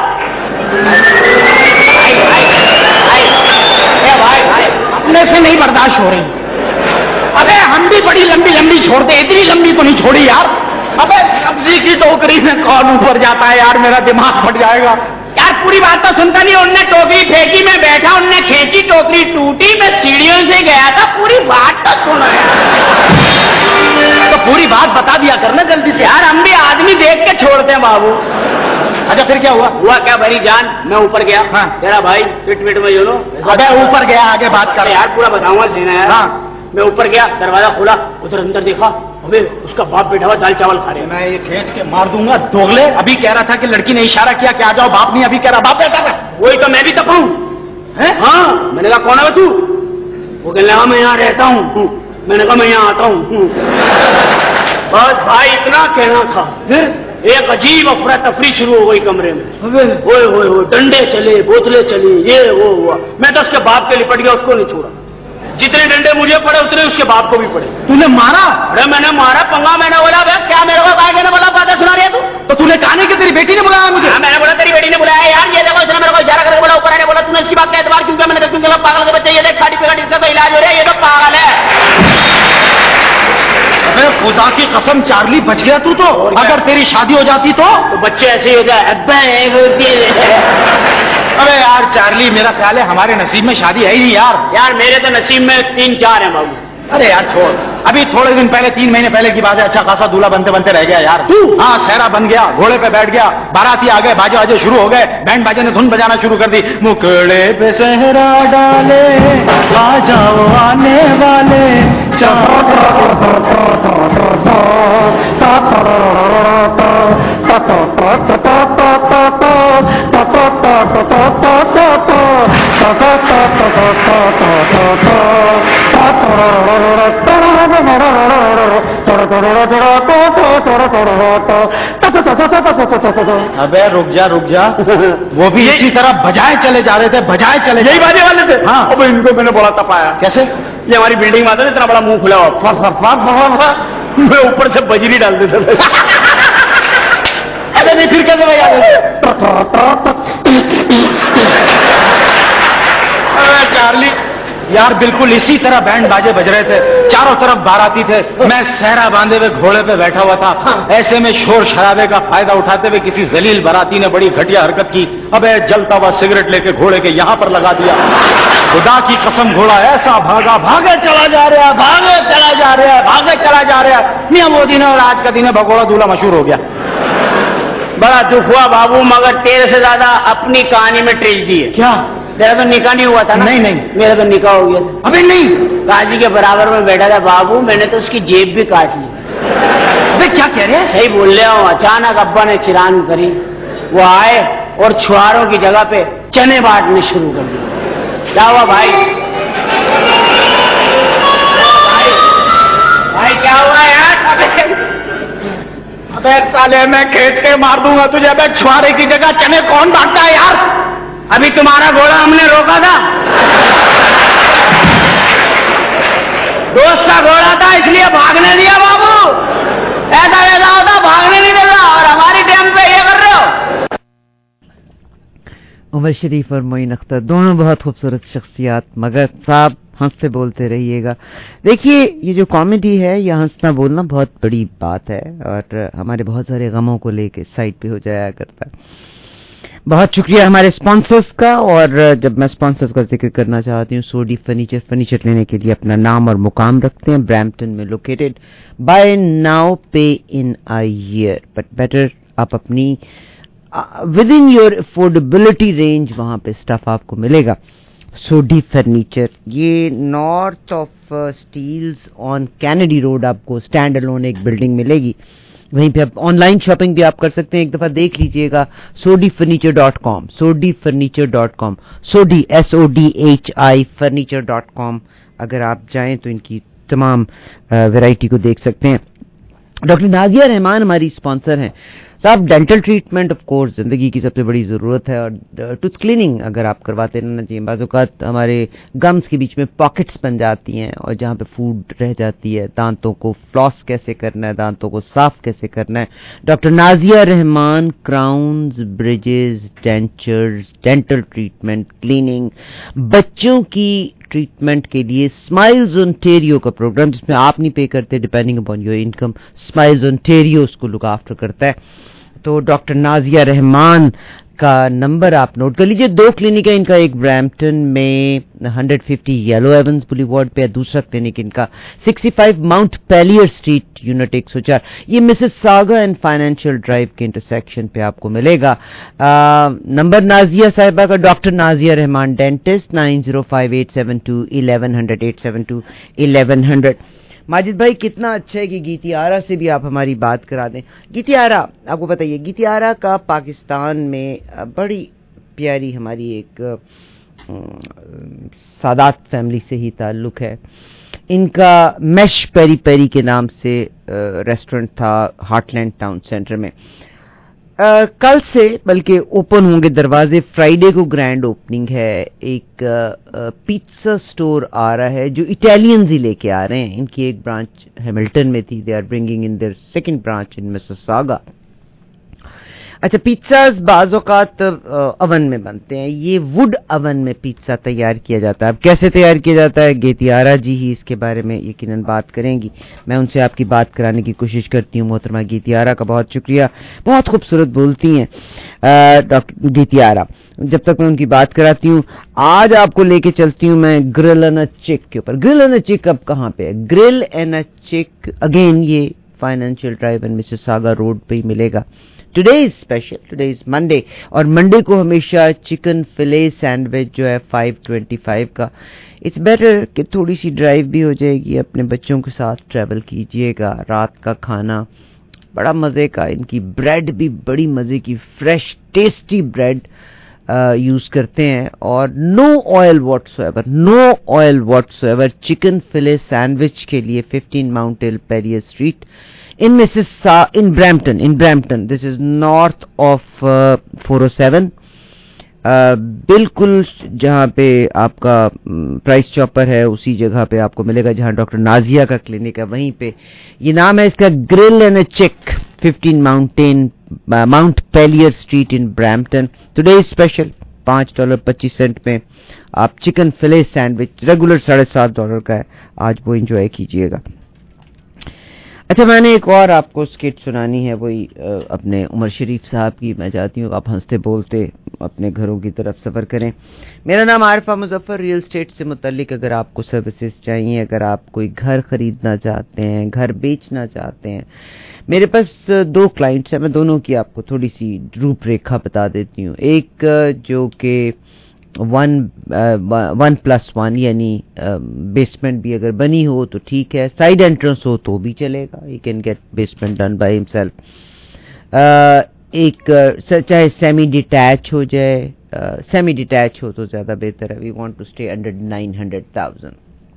भाई भाई भाई भाई भाई अपने से नहीं बर्दाश्त हो रही। अबे हम भी बड़ी लंबी लंबी छोड़ते, इतनी लंबी तो नहीं छोड़ी यार। अबे सब्जी की टोकरी में कौन ऊपर जाता है यार, मेरा दिमाग फट जाएगा यार। पूरी बात तो सुनता नहीं। उनने टोकरी फेंकी, मैं बैठा, उनने खींची, टोकरी टूटी, मैं सीढ़ियों से गया था। पूरी बात तो सुनो यार, तो पूरी बात बता दिया करना जल्दी से यार, हम भी आदमी देख के छोड़ते हैं बाबू। अच्छा फिर क्या हुआ? हुआ क्या भरी जान, मैं ऊपर गया, हाँ। तेरा भाई पिट पिट में जो लो, अबे ऊपर गया, आगे बात कर यार, पूरा बताऊंगा सीना यार। हाँ। मैं ऊपर गया, दरवाजा खोला, उधर अंदर देखा, अबे उसका बाप बैठा हुआ दाल चावल खा रहे। मैं ये खींच के मार दूंगा दोगले। अभी कह रहा था कि लड़की ने इशारा किया कि आ जाओ, बाप नहीं, अभी कह रहा बाप बैठा था। वही तो मैं भी तपाऊं है। हाँ, मैंने कहा कौन है तू? वो कह रहा मैं यहाँ रहता हूँ। मैंने कहा मैं यहाँ आता हूँ। बस भाई इतना कहना था। फिर एक अजीब अफरा तफरी शुरू हो गई कमरे में। ओए ओए ओए, डंडे चले, बोतलें चली, ये वो हुआ। मैं तो उसके बाप के लिपट गया, उसको नहीं छोड़ा। जितने डंडे मुझे पड़े उतने उसके बाप को भी पड़े। तूने मारा? अरे मैंने मारा पंगा। मैंने बोला क्या मेरे को कहा ने बोला बात सुना रही है तू? तो तूने कहा नहीं कि तेरी बेटी ने बुलाया मुझे? हाँ, मैंने बोला तेरी बेटी ने बुलाया यार, ये देखो इसने मेरे को इशारा करके बोला ऊपर आने। बोला तूने इसकी बात का एतबार क्यों किया? मैंने क्योंकि पागल के बच्चे, ये देख खाटी पेटी इसका तो इलाज हो रहा है, ये तो पागल है। अबे खुदा की कसम चार्ली बच गया तू तो। अगर तेरी शादी हो जाती तो, तो बच्चे ऐसे ही हो जाए। अबे यार चार्ली, मेरा ख्याल है हमारे नसीब में शादी है ही नहीं यार। यार मेरे तो नसीब में तीन चार हैं बाबू। अरे यार छोड़। ابھی تھوڑے دن پہلے, تین مہینے پہلے کی بات ہے, اچھا خاصا دولہا بنتے بنتے رہ گیا یار. ہاں صحرا بن گیا, گھوڑے پہ بیٹھ گیا, باراتی آ گئے, باجے باجے شروع ہو گئے, بینڈ باجے نے دھن بجانا شروع کر دی. مکڑے پہ صحرا ڈالے آ جاؤ آنے والے, ابے رک جا رک جا, وہ بھی اسی طرح بجائے چلے جا رہے تھے, بجائے چلے, یہی باجے والے تھے. ہاں اب ان کو میں نے بڑا تپایا. کیسے؟ یہ ہماری بلڈنگ میں آتا نا, اتنا بڑا منہ کھلا ہوا, میں اوپر سے بجری ڈال دیتا تھا. ارے نہیں, پھر کیسے چارلی یار بالکل اسی طرح بینڈ باجے بج رہے تھے, چاروں طرف باراتی تھے, میں صحرا باندھے ہوئے گھوڑے پہ بیٹھا ہوا تھا. ایسے میں شور شرابے کا فائدہ اٹھاتے ہوئے کسی ذلیل باراتی نے بڑی گھٹیا حرکت کی. ابے جلتا ہوا سگریٹ لے کے گھوڑے کے یہاں پر لگا دیا. خدا کی قسم گھوڑا ایسا بھاگا, بھاگے چلا جا رہا, بھاگے چلا جا رہا, بھاگے چلا جا رہا. میاں وہ دن اور آج کا دن ہے بھگوڑا دولہا مشہور ہو گیا. بڑا دکھ ہوا بابو, مگر تیرے سے زیادہ اپنی کہانی میں ٹریجڈی ہے. کیا؟ میرا تو نکاح نہیں ہوا تھا نا. نہیں نہیں, میرا تو نکاح ہو گیا. ابھی نہیں, قاضی کے برابر میں بیٹھا تھا بابو, میں نے تو اس کی جیب بھی کاٹ لی. ابھی کیا کہہ رہے ہیں؟ صحیح بول رہا ہوں. اچانک ابا نے چران کری, وہ آئے اور چھواروں کی جگہ پہ چنے بانٹنے شروع کر دیے. کیا ہوا بھائی؟ بھائی کیا ہوا یار؟ ابے سالے میں کھیت کے مار دوں گا تجھے. ابے چھوارے کی جگہ چنے کون بانٹتا ہے یار؟ ابھی تمہارا گھوڑا ہم نے روکا تھا, دوست کا گھوڑا تھا اس لیے بھاگنے دیا بابو. ایسا ایسا ہوتا بھاگنے نہیں دیتا, اور ہماری ٹیم پہ یہ کر رہے ہو. عمر شریف اور معین اختر دونوں بہت خوبصورت شخصیات, مگر صاحب ہنستے بولتے رہیے گا. دیکھیے یہ جو کامیڈی ہے, یہ ہنسنا بولنا بہت بڑی بات ہے, اور ہمارے بہت سارے غموں کو لے کے سائڈ پہ ہو جایا کرتا ہے. بہت شکریہ ہمارے اسپانسرز کا. اور جب میں اسپانسرز کا ذکر کرنا چاہتی ہوں, سوڈی فرنیچر فرنیچر لینے کے لیے اپنا نام اور مقام رکھتے ہیں. برامپٹن میں located, buy now pay in a year, but better آپ اپنی within your affordability range وہاں پہ اسٹف آپ کو ملے گا. سوڈی فرنیچر, یہ north of Steeles on Kennedy road آپ کو اسٹینڈ الون ایک بلڈنگ ملے گی. وہیں پہ آپ آن لائن شاپنگ بھی آپ کر سکتے ہیں. ایک دفعہ دیکھ لیجئے گا Sodhi furniture dot com, Sodhi furniture dot com, Sodhi S O D H I furniture dot com. اگر آپ جائیں تو ان کی تمام ویرائٹی کو دیکھ سکتے ہیں. ڈاکٹر نازیہ رحمان ہماری اسپانسر ہیں. صاحب ڈینٹل ٹریٹمنٹ آف کورس زندگی کی سب سے بڑی ضرورت ہے, اور ٹوتھ کلیننگ اگر آپ کرواتے رہنا چاہیے. بعض اوقات ہمارے گمس کے بیچ میں پاکٹس بن جاتی ہیں, اور جہاں پہ فوڈ رہ جاتی ہے, دانتوں کو فلاس کیسے کرنا ہے, دانتوں کو صاف کیسے کرنا ہے. Doctor Nazia Rehman, crowns, bridges, dentures, dental treatment, cleaning, بچوں کی ٹریٹمنٹ کے لیے اسمائلز اونٹیریو کا پروگرام, جس میں آپ نہیں پے کرتے, depending upon your income, smiles Ontario اس کو لک آفٹر کرتا ہے. تو ڈاکٹر نازیہ رحمان کا نمبر آپ نوٹ کر لیجئے. دو کلینک ہے ان کا, ایک برامپٹن میں one fifty Yellow Avens Boulevard پہ, دوسرا کلینک ان کا sixty five Montpelier street unit ایک سو چار, یہ Mississauga and Financial Drive کے انٹرسیکشن پہ آپ کو ملے گا. نمبر نازیہ صاحبہ کا, doctor Nazia Rehman dentist, nine zero five eight seven two eleven hundred, eight seven two eleven hundred. Majid بھائی کتنا اچھا ہے کہ گیتی آرا سے بھی آپ ہماری بات کرا دیں. گیتی آرا, آپ کو بتائیے, گیتی آرا کا پاکستان میں بڑی پیاری ہماری ایک سادات فیملی سے ہی تعلق ہے. ان کا میش پیری پیری کے نام سے ریسٹورنٹ تھا ہارٹ لینڈ ٹاؤن سینٹر میں. کل سے بلکہ اوپن ہوں گے دروازے, فرائیڈے کو گرینڈ اوپننگ ہے. ایک پیزا سٹور آ رہا ہے جو اٹیلینز ہی لے کے آ رہے ہیں. ان کی ایک برانچ ہیملٹن میں تھی, they are bringing in their second branch in Mississauga. اچھا پیزاز بعض اوقات اوون میں بنتے ہیں, یہ ووڈ اوون میں پیزا تیار کیا جاتا ہے. اب کیسے تیار کیا جاتا ہے گیتیارا جی ہی اس کے بارے میں یقیناً بات کریں گی. میں ان سے آپ کی بات کرانے کی کوشش کرتی ہوں. محترمہ گیتیارا کا بہت شکریہ, بہت خوبصورت بولتی ہیں ڈاکٹر گیتیارا. جب تک میں ان کی بات کراتی ہوں, آج آپ کو لے کے چلتی ہوں میں گرل اینڈ چک کے اوپر. گرل اینڈ چک اب کہاں پہ ہے؟ گرل اینڈ چک اگین یہ Financial Drive and Mississauga road پہ ہی ملے گا. Today is special, today is Monday, اور منڈے کو ہمیشہ چکن فلے سینڈوچ جو ہے فائیو ٹوینٹی فائیو کا. اٹس بیٹر کہ تھوڑی سی ڈرائیو بھی ہو جائے گی, اپنے بچوں کے ساتھ ٹریول کیجئے گا. رات کا کھانا بڑا مزے کا, ان کی بریڈ بھی بڑی مزے کی فریش ٹیسٹی بریڈ یوز کرتے ہیں, اور no oil whatsoever, no oil whatsoever. Chicken fillet sandwich کے لیے fifteen Mount Hill Perrier street in Mississa in Brampton in Brampton this is north of uh, four oh seven, uh, بالکل جہاں پہ آپ کا price chopper ہے اسی جگہ پہ آپ کو ملے گا جہاں ڈاکٹر نازیہ کا کلینک ہے, وہیں پہ. یہ نام ہے اس کا Grill and Chick, fifteen mountain Montpelier street in Brampton. Today special پانچ ڈالر پچیس سینٹ میں آپ چکن فلے سینڈوچ, ریگولر ساڑھے سات ڈالر کا ہے, آج وہ انجوائے کیجیے گا. اچھا میں نے ایک اور آپ کو اسکٹ سنانی ہے, وہی اپنے عمر شریف صاحب کی. میں چاہتی ہوں آپ ہنستے بولتے اپنے گھروں کی طرف سفر کریں. میرا نام عارفہ مظفر, ریل اسٹیٹ سے متعلق اگر آپ کو سروسز چاہیے, اگر آپ کوئی گھر خریدنا چاہتے ہیں, گھر بیچنا چاہتے ہیں, میرے پاس دو کلائنٹس ہیں. میں دونوں کی آپ کو تھوڑی سی روپ ریکھا بتا دیتی ہوں. ایک جو کہ ون ون پلس ون یعنی بیسمنٹ بھی اگر بنی ہو تو ٹھیک ہے, سائڈ انٹرنس ہو تو بھی چلے گا, he can get basement done by himself. ایک چاہے سیمی ڈیٹیچ ہو جائے, سیمی ڈیٹیچ ہو تو زیادہ بہتر ہے. We want to stay under nine hundred thousand.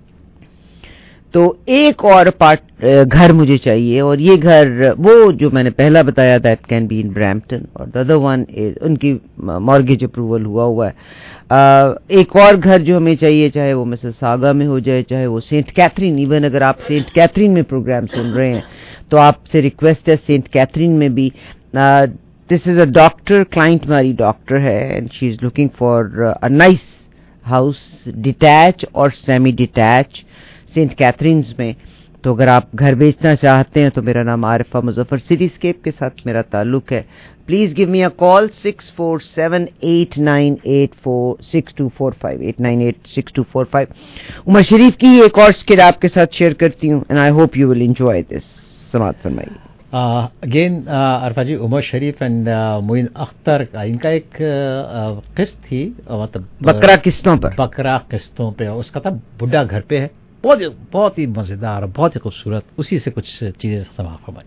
تو ایک اور پارٹ گھر مجھے چاہیے, اور یہ گھر وہ جو میں نے پہلا بتایا that can be in Brampton, اور the other one is ان کی مارگیج اپروول ہوا ہوا ہے. ایک اور گھر جو ہمیں چاہیے, چاہے وہ مسیساگا میں ہو جائے, چاہے وہ سینٹ کیتھرین, ایون اگر آپ سینٹ کیتھرین میں پروگرام سن رہے ہیں تو آپ سے ریکویسٹ ہے سینٹ کیتھرین میں بھی. This is a doctor, client ہماری ڈاکٹر ہے, and she is looking for a nice house, detach اور سیمی ڈیٹیچ سینٹ کیتھرینز میں. تو اگر آپ گھر بیچنا چاہتے ہیں تو میرا نام عارفہ مظفر, سٹی اسکیپ کے ساتھ میرا تعلق ہے. Please give me a call six four seven eight nine eight four six two four five eight nine eight six two four five. Umar Sharif کی ایک اور اسکٹ آپ کے ساتھ شیئر کرتی ہوں, and I hope you will enjoy this. سماعت فرمائیے. اگین عارفہ جی, عمر شریف اینڈ معین اختر کا ان کا ایک قسط تھی, مطلب بکرا قسطوں پر, بکرا قسطوں پہ, اس کا تھا بڈھا گھر پہ ہے, بہت بہت ہی مزیدار, بہت ہی خوبصورت. اسی سے کچھ چیزیں سماعت فرمائیں.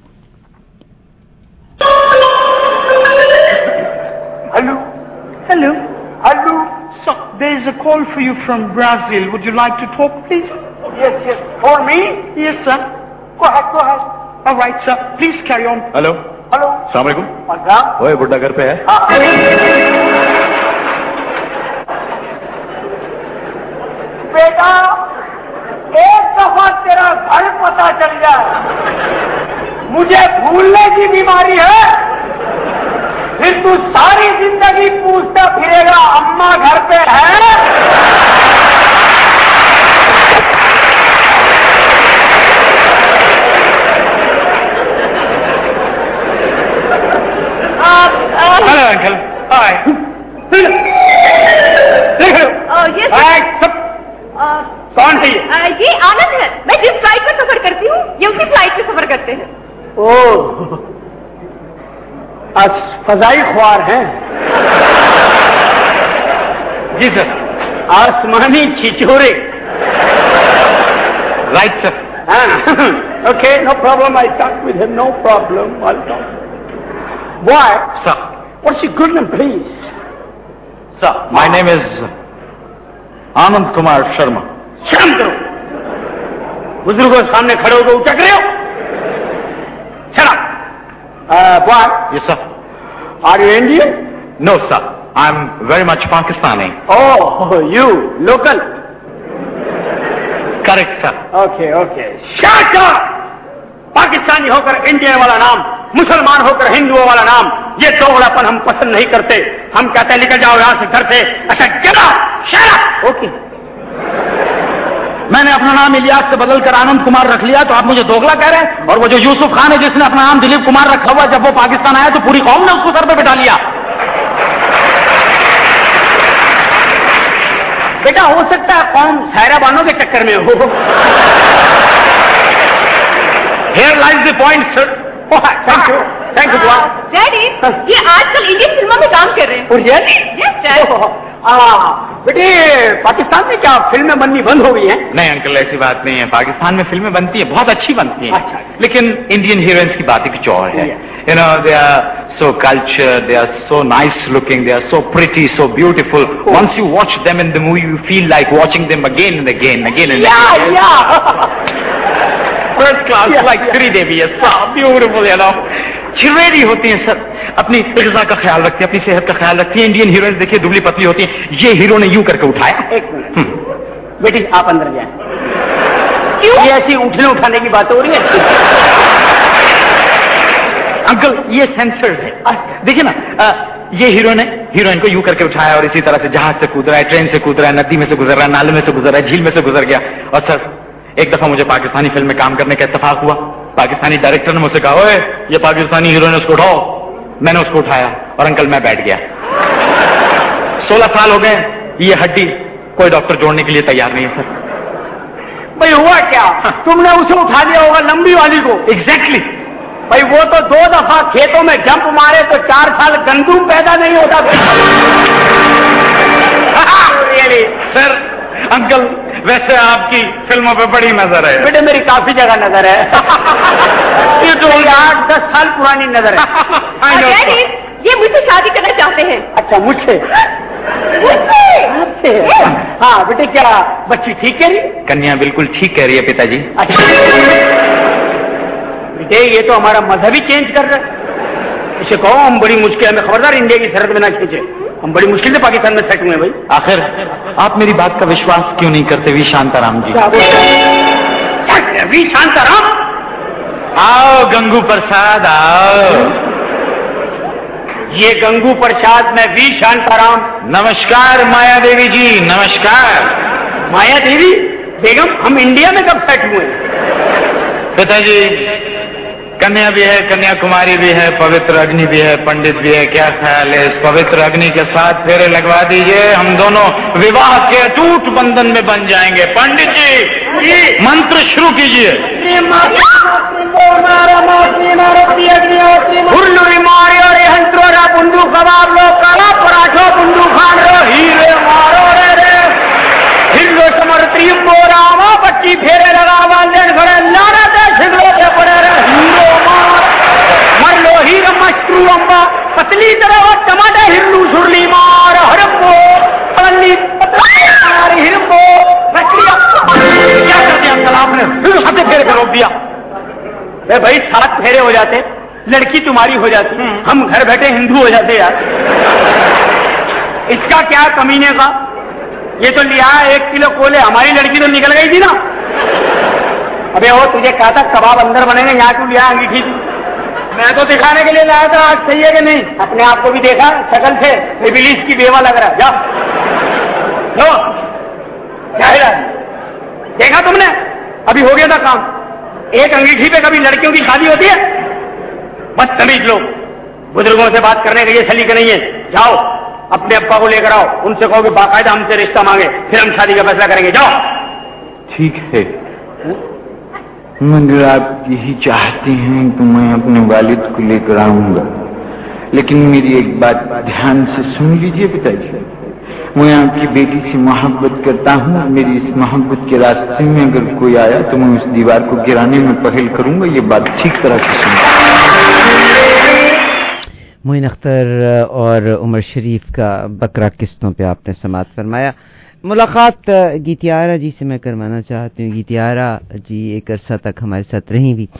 Hello. Hello. Hello. So, there is a call for you from Brazil. Would you like to talk, please? Yes, yes. For me? Yes, sir. Go ahead, go ahead. All right, sir. Please carry on. Hello. Hello. Assalamu alaikum. Assalam. ओए बुड्ढा घर पे है? बेटा, एक दफा तेरा घर पता चल जाए, मुझे भूलने की बीमारी है, फिर तू सारी जिंदगी पूछता फिरेगा अम्मा घर पे है. Hello, uncle. Hi. कौन है ये? ये आनंद है. मैं जिस फ्लाइट में सफर करती हूँ ये उसी फ्लाइट में सफर करते हैं. ओह, फजाई ख्वार हैं. जी सर. आसमानी छिछोरे. Right, sir. Okay, no problem. I talk with him. No problem. I'll talk. Boy, sir. What's your good name, please? Sir, my name is Anand Kumar Sharma. शर्म करो. बुजुर्गों के सामने खड़े होकर उचक रहे हो. Shut up. Uh, boy. Yes, sir. Are you Indian? No, sir. I'm very much Pakistani. Oh, you local. Correct, sir. Okay, okay. Shut up. Pakistani होकर इंडिया वाला नाम मुसलमान होकर हिंदुओं वाला नाम, ये दोगलापन हम पसंद नहीं करते। हम कहते हैं निकल जाओ यहां से, घर से। अच्छा चला शरा ओके। मैंने अपना नाम इलियास से बदलकर आनंद कुमार रख लिया तो आप मुझे दोगला कह रहे हैं? और वो जो यूसुफ खान है जिसने अपना नाम दिलीप कुमार रखा हुआ, जब वो पाकिस्तान आया तो पूरी कौम ने उसको सर पे बिठा लिया। बेटा हो सकता है कौम सायरा बानो के चक्कर में हो। Here lies the point, sir. Oh, thank you. Thank you, दुआ। डैडी, ये आजकल इंडियन फिल्मों में काम कर रहे हैं। और रियली? Yes, Dad. बेटे पाकिस्तान में क्या फिल्में बननी बंद हो गई हैं? नहीं अंकल, ऐसी बात नहीं है। पाकिस्तान में फिल्में बनती हैं, बहुत अच्छी बनती हैं। अच्छा। लेकिन इंडियन हीरोइंस की बात ही कुछ और है। You know, they are so cultured, they are so nice looking, they are so pretty, so beautiful. Oh. Once you watch them in the movie, you feel like watching them again and again, again and yeah, again. Yeah, yeah. First class, yeah, like yeah. Sri Devi, is so beautiful, you know. चिरेरी होती हैं sir, अपनी ग़िज़ा का ख्याल रखती है, अपनी सेहत का ख्याल रखती है। इंडियन हीरोइंस देखिए दुबली पतली होती हैं, ये हीरो ने यूं करके उठाया। एक मिनट बेटी आप अंदर जाएं। क्यों? ये ऐसी उठने उठाने की बात हो रही है। अंकल ये सेंसर्ड है, देखिए ना। आ, ये हीरो ने हीरोइन को यूं करके उठाया और इसी तरह से जहाज से कूद रहा है, ट्रेन से कूद रहा है, नदी में से गुजर रहा है, नाले में से गुजर रहा है, झील में से गुजर गया। और सर एक दफा मुझे पाकिस्तानी फिल्म में काम करने का इत्तेफाक हुआ। पाकिस्तानी डायरेक्टर ने मुझसे कहा, ओए ये पाकिस्तानी हीरोइन उसको उठाओ। मैंने उसको उठाया और अंकल मैं बैठ गया। सोलह साल हो गए, ये हड्डी कोई डॉक्टर जोड़ने के लिए तैयार नहीं है सर। भाई हुआ क्या? तुमने उसे उठा दिया होगा, लंबी वाली को। Exactly exactly. भाई वो तो दो दफा खेतों में जंप मारे तो चार साल गंदूम पैदा नहीं होता। Really sir. अंकल वैसे आपकी फिल्मों पे बड़ी नजर है। बेटे मेरी काफी जगह नजर है। ये तो आठ दस साल पुरानी नजर है। डैडी ये मुझसे शादी करना चाहते हैं। अच्छा मुझसे? मुझसे? हाँ बेटे क्या बच्ची ठीक कह रही? कन्या बिल्कुल ठीक कह रही है पिताजी। अच्छा बेटे ये तो हमारा मजहब ही चेंज कर रहा है। इसे कहो हम बड़ी मुश्किल, हमें खबरदार इंडिया की सरहद में ना खींचे। हम बड़ी मुश्किल से पाकिस्तान में सेट हुए भाई। आखिर आप मेरी बात का विश्वास क्यों नहीं करते वी शांताराम जी? वी शांताराम? आओ गंगू प्रसाद आओ। ये गंगू प्रसाद में वी शांताराम। नमस्कार माया देवी जी, नमस्कार। माया देवी बेगम हम इंडिया में कब सेट हुए? पिताजी कन्या भी है, कन्याकुमारी भी है, पवित्र अग्नि भी है, पंडित भी है। क्या ख्याल है इस पवित्र अग्नि के साथ फेरे लगवा दीजिए, हम दोनों विवाह के अटूट बंधन में बन जाएंगे। पंडित जी मंत्र शुरू कीजिए। बुंदू कबाब लो, काला पराठो बुंदू खान रो, हीरे मारो रे रे हिंदू समर त्रिम्बो रामा बच्ची फेरे लगा वाले घरे लाना दे छिगलो के पड़े रे हीरो मार मर लो हीर मस्ट्रू अम्बा पतली तरह वो टमाटर हिरलू सुरली मार हरम्बो पल्ली मार हिरम्बो मछलियां। क्या कर दिया अंकल आपने? सात फेरे पे रोक दिया। ए भाई सात फेरे हो जाते लड़की तुम्हारी हो जाती, हम घर बैठे हिंदू हो जाते यार। इसका क्या कमीने का? ये तो लिया एक किलो कोले, हमारी लड़की तो निकल गई थी ना। अबे वो तुझे कहा था कबाब अंदर बनेंगे, यहाँ क्यों लिया अंगीठी थी? मैं तो दिखाने के लिए लाया था आज सही है कि नहीं। अपने आप को भी देखा शकल से इबलीस की बेवा लग रहा है। जाओ लो क्या है देखा तुमने? अभी हो गया था काम। एक अंगीठी पे कभी लड़कियों की शादी होती है? बदतमीज लोग, बुजुर्गों से बात करने का ये सलीका नहीं है। जाओ अपने अब्बा को लेकर आओ, उनसे कहो कि बाकायदा हमसे रिश्ता मांगे, फिर हम शादी का फैसला करेंगे। जाओ। ठीक है, मगर आप यही चाहते हैं तो मैं अपने वालिद को लेकर आऊंगा, लेकिन मेरी एक बात ध्यान से सुन लीजिए पिताजी। मैं आपकी बेटी से मोहब्बत करता हूँ। मेरी इस मोहब्बत के रास्ते में अगर कोई आया तो मैं उस दीवार को गिराने में पहल करूंगा। ये बात ठीक तरह से सुन। मोइन अख्तर और उमर शरीफ का बकरा किस्तों पे आपने समात फरमाया। मुलाकात गीतियारा जी से मैं करवाना चाहती हूँ। गीतियारा जी एक अरसा तक हमारे साथ रही भी।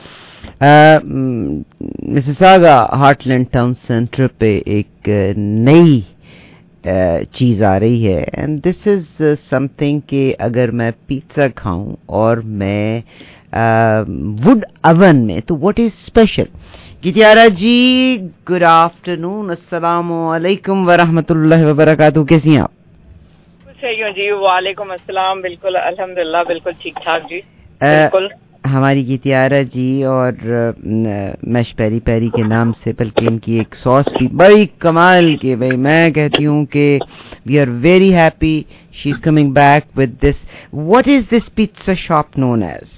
मिसिसागा हार्टलैंड टाउन सेंटर पे एक नई चीज़ आ रही है एंड दिस इज़ समथिंग कि अगर मैं पिज़्ज़ा खाऊं और मैं वुड ओवन में, तो व्हाट इज़ स्पेशल گیتیارا جی گڈ آفٹرنون، السلام علیکم ورحمۃ اللہ وبرکاتہ، کیسی ہیں آپ؟ صحیح ہو جی، وعلیکم السلام، بالکل الحمدللہ بالکل ٹھیک ٹھاک جی بالکل. ہماری گیتیارا جی اور میش پیری پیری کے نام سے، بلکہ ان کی ایک سوس بھی بڑی کمال کی، بھائی میں کہتی ہوں کہ we are very happy she is coming back with this. What is this pizza shop known as?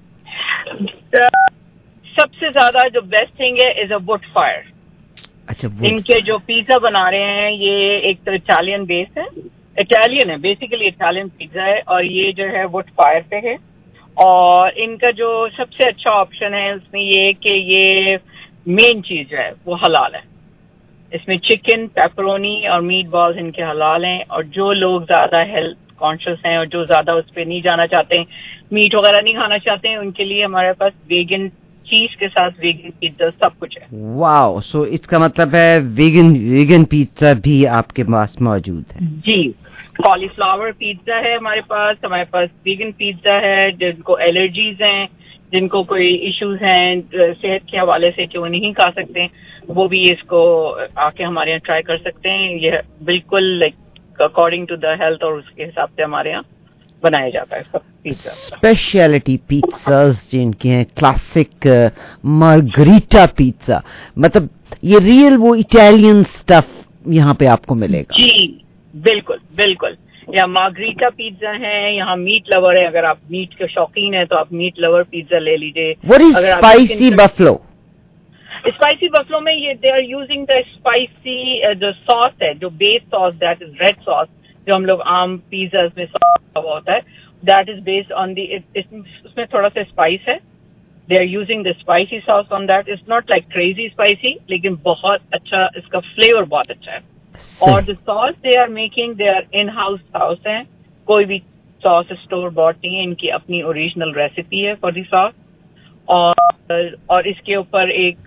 سب سے زیادہ جو بیسٹ تھنگ ہے از اے وڈ فائر. اچھا، ان کے جو پیزا بنا رہے ہیں یہ ایک تو اٹالین بیس ہے، اٹالین ہے بیسیکلی، اٹالین پیزا ہے، اور یہ جو ہے وڈ فائر پہ ہے. اور ان کا جو سب سے اچھا آپشن ہے اس میں یہ کہ یہ مین چیز جو ہے وہ حلال ہے. اس میں چکن، پیپرونی اور میٹ بالز ان کے حلال ہیں. اور جو لوگ زیادہ ہیلتھ کانشیس ہیں اور جو زیادہ اس پہ نہیں جانا چاہتے ہیں، میٹ وغیرہ نہیں کھانا چاہتے ہیں، ان کے لیے ہمارے پاس ویگن چیز کے ساتھ ویگن پیزا سب کچھ ہے. واو، سو اس کا مطلب ہے ویگن ویگن پیزا بھی آپ کے پاس موجود ہے؟ جی، کالی فلاور پیزا ہے ہمارے پاس، ہمارے پاس ویگن پیزا ہے. جن کو الرجیز ہیں، جن کو کوئی ایشوز ہیں صحت کے حوالے سے کہ وہ نہیں کھا سکتے، وہ بھی اس کو آ کے ہمارے یہاں ٹرائی کر سکتے ہیں. یہ بالکل like according to the health اور اس کے حساب سے ہمارے یہاں بنایا جاتا ہے سب پیزا. اسپیشلٹی پیزاز جن کے ہیں، کلاسک مارگریٹا پیزا، مطلب یہ ریئل وہ اٹالین سٹف یہاں پہ آپ کو ملے گا. جی بالکل بالکل. یہاں مارگریٹا پیزا ہے، یہاں میٹ لور ہے، اگر آپ میٹ کے شوقین ہیں تو آپ میٹ لور پیزا لے لیجیے. What is spicy buffalo? Spicy buffalo میں یہ they are using the spicy جو ساس ہے، جو بیس ساس دیٹ از ریڈ ساس، جو ہم لوگ عام پیزاز میں ساس ہوتا ہے، دیٹ از بیسڈ آن دی، اس میں تھوڑا سا اسپائس ہے. They are using the spicy sauce on that. It's not like crazy spicy, لیکن بہت اچھا، اس کا فلیور بہت اچھا ہے. اور جو sauce they are making, they are in house sauce ہیں، کوئی بھی ساس اسٹور باٹ نہیں ہے، ان کی اپنی اوریجنل ریسیپی ہے فار دی ساس. اور اور اس کے اوپر ایک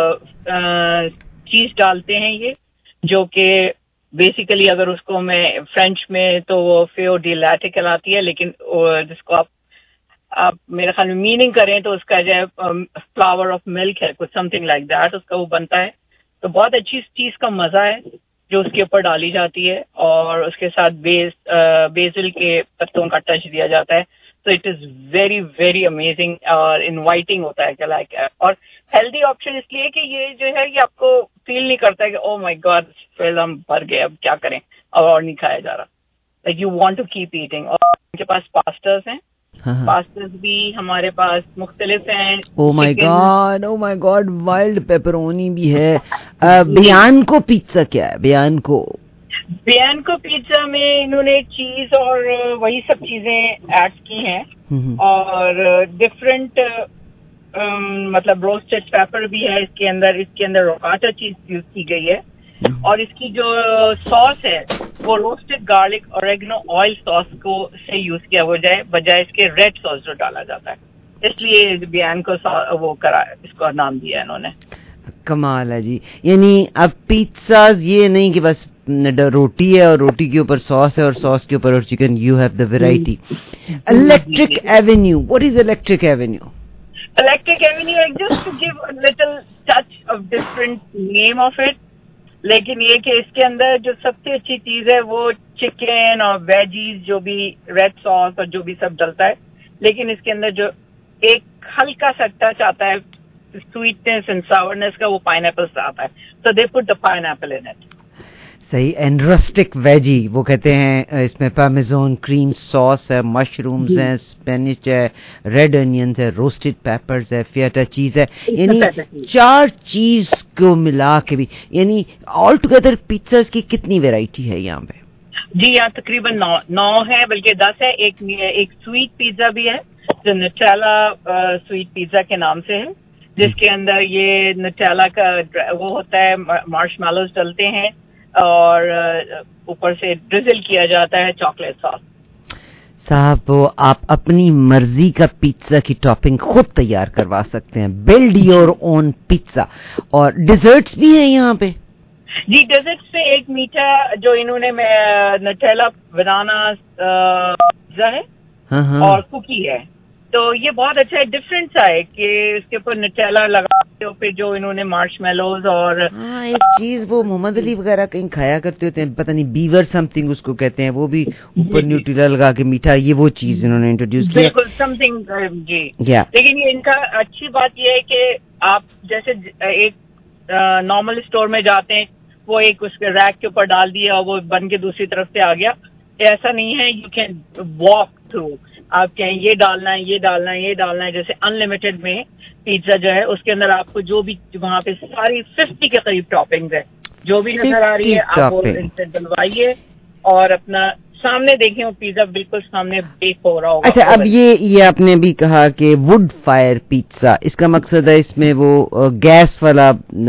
چیز ڈالتے ہیں یہ، جو کہ بیسیکلی اگر اس کو میں فرینچ میں تو وہ فیو ڈی لیٹے کہلاتی ہے، لیکن جس کو آپ آپ میرے خیال میں میننگ کریں تو اس کا جو ہے فلاور آف ملک ہے، کچھ سم تھنگ لائک دیٹ، اس کا وہ بنتا ہے. تو بہت اچھی چیز کا مزہ ہے جو اس کے اوپر ڈالی جاتی ہے، اور اس کے ساتھ بیس بیسل کے پتوں کا ٹچ دیا جاتا ہے. تو it is very very amazing اور انوائٹنگ ہوتا ہے کہ لائک، اور ہیلدی آپشن اس لیے کہ یہ جو ہے یہ آپ کو فیل نہیں کرتا ہے کہ او مائی گاڈ فیل ہم بھر گئے اب کیا کریں اب اور نہیں کھایا جا رہا. Like you want to keep eating. اور ان کے پاس پاسٹرز ہیں، پاسٹرز بھی ہمارے پاس مختلف ہیں. Oh my god oh my god wild pepperoni بھی ہے. بیان کو پیزا کیا ہے؟ بیان کو بیان کو پیزا میں انہوں نے چیز اور وہی سب چیزیں ایڈ کی ہیں، اور ڈفرینٹ مطلب روسٹڈ پیپر بھی ہے اس کے اندر. اس کے اندر روکاٹا چیز یوز کی گئی ہے، اور اس کی جو ساس ہے وہ روسٹڈ گارلک اوریگنو آئل ساس کو سے یوز کیا بجائے بجائے اس کے ریڈ ساس جو ڈالا جاتا ہے، اس لیے بیان کو وہ کرا اس کو نام دیا انہوں نے. کمال ہے جی. یعنی اب پیزاز یہ نہیں کہ بس روٹی ہے اور روٹی کے اوپر ساس ہے اور ساس کے اوپر اور chicken, you have the variety. Electric avenue, what is electric avenue? Electric avenue just to give little touch of different name of it. لیکن یہ کہ اس کے اندر جو سب سے اچھی چیز ہے وہ چکن اور ویجیز جو بھی ریڈ ساس اور جو بھی سب ڈلتا ہے، لیکن اس کے اندر جو ایک ہلکا سا ٹچ آتا ہے سویٹنس اینڈ ساورنس کا، وہ پائن ایپل سے آتا ہے. تو they put the pineapple in it. صحیح. اینڈ رسٹک ویجی وہ کہتے ہیں، اس میں پارمیزان کریم ساس ہے، مشرومز ہیں، اسپینچ ہے، ریڈ انینز ہے، روسٹڈ پیپرز ہے، فیٹا چیز ہے. یعنی چار چیز کو ملا کے بھی، یعنی آل ٹوگیدر پیزاز کی کتنی ویرائٹی ہے یہاں پہ؟ جی یہاں تقریباً نو نو ہے، بلکہ دس ہے. ایک ایک سویٹ پیزا بھی ہے جو نٹیلا سویٹ پیزا کے نام سے ہے، جس کے اندر یہ نٹیلا کا وہ ہوتا ہے، مارش میلوز ڈلتے ہیں اور اوپر سے ڈرزل کیا جاتا ہے چاکلیٹ ساس. صاحب وہ آپ اپنی مرضی کا پیزا کی ٹاپنگ خود تیار کروا سکتے ہیں، بلڈ یور اون پیزا. اور ڈیزرٹس بھی ہیں یہاں پہ؟ جی ڈیزرٹس میں ایک میٹھا جو انہوں نے نٹیلا بنانا پیزا ہے اور کوکی ہے. तो ये बहुत अच्छा है, डिफरेंट सा है कि इसके ऊपर नटेला लगा के फिर जो इन्होंने मार्शमेलोज और हाँ एक चीज वो मोहम्मद अली वगैरह कहीं खाया करते होते हैं, पता नहीं बीवर समथिंग उसको कहते हैं, वो भी ऊपर न्यूट्रेला लगा के मीठा, ये वो चीज इन्होंने इंट्रोड्यूस किया। बिल्कुल समथिंग जी yeah. लेकिन ये इनका अच्छी बात ये है कि आप जैसे एक नॉर्मल स्टोर में जाते हैं, वो एक उसके रैक के ऊपर डाल दिया और वो बन के दूसरी तरफ से आ गया, ऐसा नहीं है। यू कैन वॉक थ्रू, आप कहें ये डालना है ये डालना है ये डालना है, जैसे अनलिमिटेड में पिज्जा जो है उसके अंदर आपको जो भी वहाँ पे सारी फिफ्टी के करीब टॉपिंग्स है, जो भी नजर आ रही है आप वो इनसे डलवाइए और अपना सामने देखें वो पिज्जा बिल्कुल सामने बेक हो रहा होगा। अच्छा अब ये ये आपने भी कहा कि वुड फायर पिज्जा, इसका मकसद है इसमें वो गैस वाला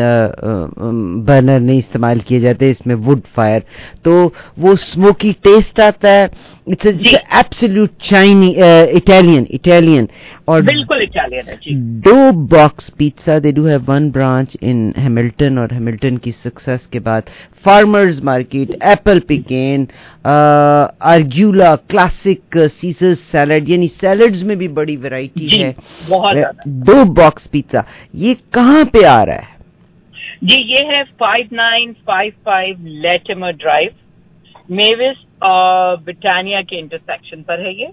बर्नर नहीं इस्तेमाल किए जाते, इसमें वुड फायर, तो वो स्मोकी टेस्ट आता है। It's absolute genuine Italian Italian और बिल्कुल इटालियन है जी। Dough box pizza, they do have one branch in Hamilton, और हैमिल्टन की सक्सेस के बाद farmers market, apple pecan, arugula, classic, caesar salad, यानी सैलड्स में भी बड़ी वैरायटी है। डो बॉक्स पिज्जा ये कहाँ पे आ रहा है जी? ये है five nine five five Latimer Drive, Mavis और ब्रिटानिया के इंटरसेक्शन पर है ये,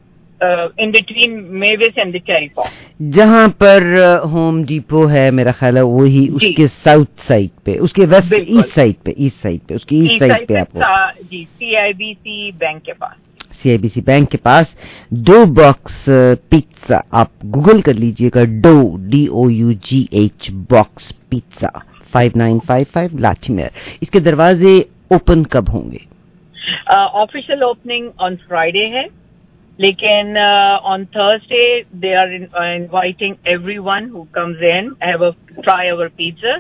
in between Mavis and the cherry farm. जहाँ पर होम डिपो है मेरा ख्याल है वही उसके साउथ साइड पे, उसके वेस्ट ईस्ट साइड पे, ईस्ट साइड पे उसकी ईस्ट साइड पे आपको जी सीआईबीसी बैंक के पास, सीआईबीसी बैंक के पास डो बॉक्स पिज्जा आप गूगल कर लीजिएगा, dough D O U G H box pizza five nine five five Latimer. इसके दरवाजे ओपन कब होंगे? ऑफिशियल ओपनिंग ऑन फ्राइडे है, लेकिन on Thursday they are inviting everyone who comes in have a try our pizza.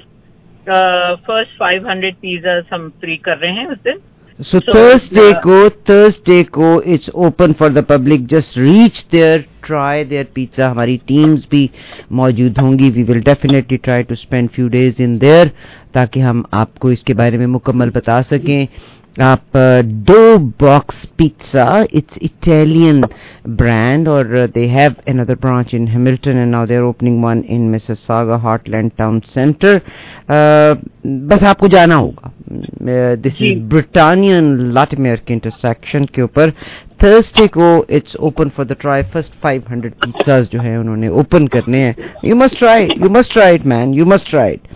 First five hundred pizza हम free कर रहे हैं उस दिन। So, so Thursday uh, को Thursday को it's open for the public. Just reach there, try their pizza. हमारी teams भी मौजूद होंगी. We will definitely try to spend few days in there ताकि हम आपको इसके बारे में मुकम्मल बता सकें. आप dough box pizza, it's Italian brand, और they have another branch in Hamilton and now they're opening one in Mississauga Heartland Town Center. uh, बस आपको जाना होगा. दिस इज ब्रिटानियन लाटिमेर के इंटरसेक्शन के ऊपर. थर्सडे को it's open for the try. First five hundred pizzas जो है उन्होंने ओपन करने हैं. You must try you must try it man, you must try it.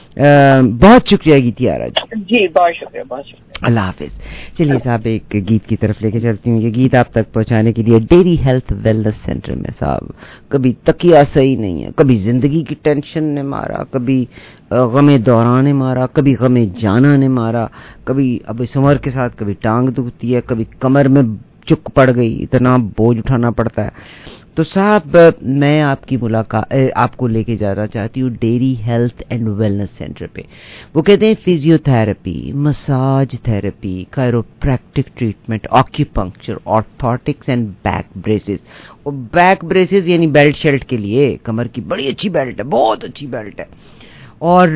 बहुत शुक्रिया गीती आरा जी. जी बहुत शुक्रिया बहुत शुक्रिया. अल्लाह हाफिज. चलिए साहब एक गीत की तरफ लेके चलती हूँ. ये गीत आप तक पहुँचाने के लिए डेयरी हेल्थ वेलनेस सेंटर में साहब कभी तकिया सही नहीं है, कभी जिंदगी की टेंशन ने मारा, कभी गमे दौरान ने मारा, कभी गमे जाना ने मारा, कभी अब इस उम्र के साथ कभी टांग दुखती है, कभी कमर में चुक पड़ गई, इतना बोझ उठाना पड़ता है. तो साहब मैं आपकी मुलाकात आपको लेके जाना चाहती हूँ Derry health and wellness centre पे. वो कहते हैं physiotherapy, massage therapy, chiropractic treatment, acupuncture, orthotics and back braces. और बैक ब्रेसेस यानी बेल्ट शेल्ट के लिए कमर की बड़ी अच्छी बेल्ट है, बहुत अच्छी बेल्ट है. और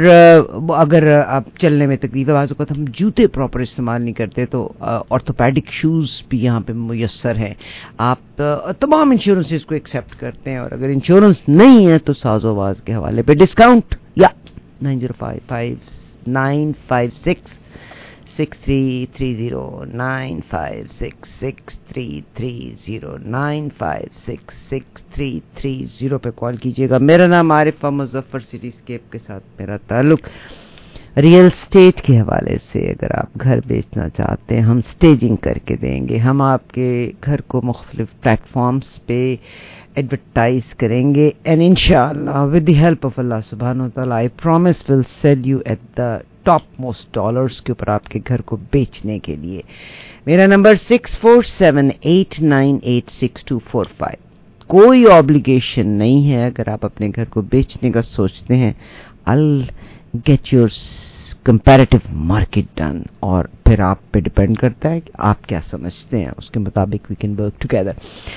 अगर आप चलने में तकलीफ है, बाज़ वक़्त हम जूते प्रॉपर इस्तेमाल नहीं करते, तो ऑर्थोपेडिक शूज़ भी यहाँ पे मुयस्सर हैं. आप तमाम इंश्योरेंसेस को एक्सेप्ट करते हैं, और अगर इंश्योरेंस नहीं है तो साज़ोवाज़ के हवाले पे डिस्काउंट या nine zero five five nine five six six three three zero nine five six six three three zero nine five six six three three zero पे कॉल कीजिएगा. मेरा नाम आरिफ मुजफ्फर. सिटीस्केप के साथ मेरा ताल्लुक. रियल स्टेट के हवाले से अगर आप घर बेचना चाहते हैं, हम स्टेजिंग करके देंगे. हम आपके घर को मुख्तलिफ प्लेटफॉर्म्स पे एडवर्टाइज करेंगे, एंड इंशाअल्लाह with the help of Allah सुब्हानहू व तआला I promise will sell you at the top most dollars के ऊपर आपके घर को बेचने के लिए. मेरा number six four seven eight nine eight six two four five. कोई ऑब्लिगेशन नहीं है. अगर आप अपने घर को बेचने का सोचते हैं, I'll get your comparative market done, और फिर आप पे डिपेंड करता है कि आप क्या समझते हैं, उसके मुताबिक we can work together.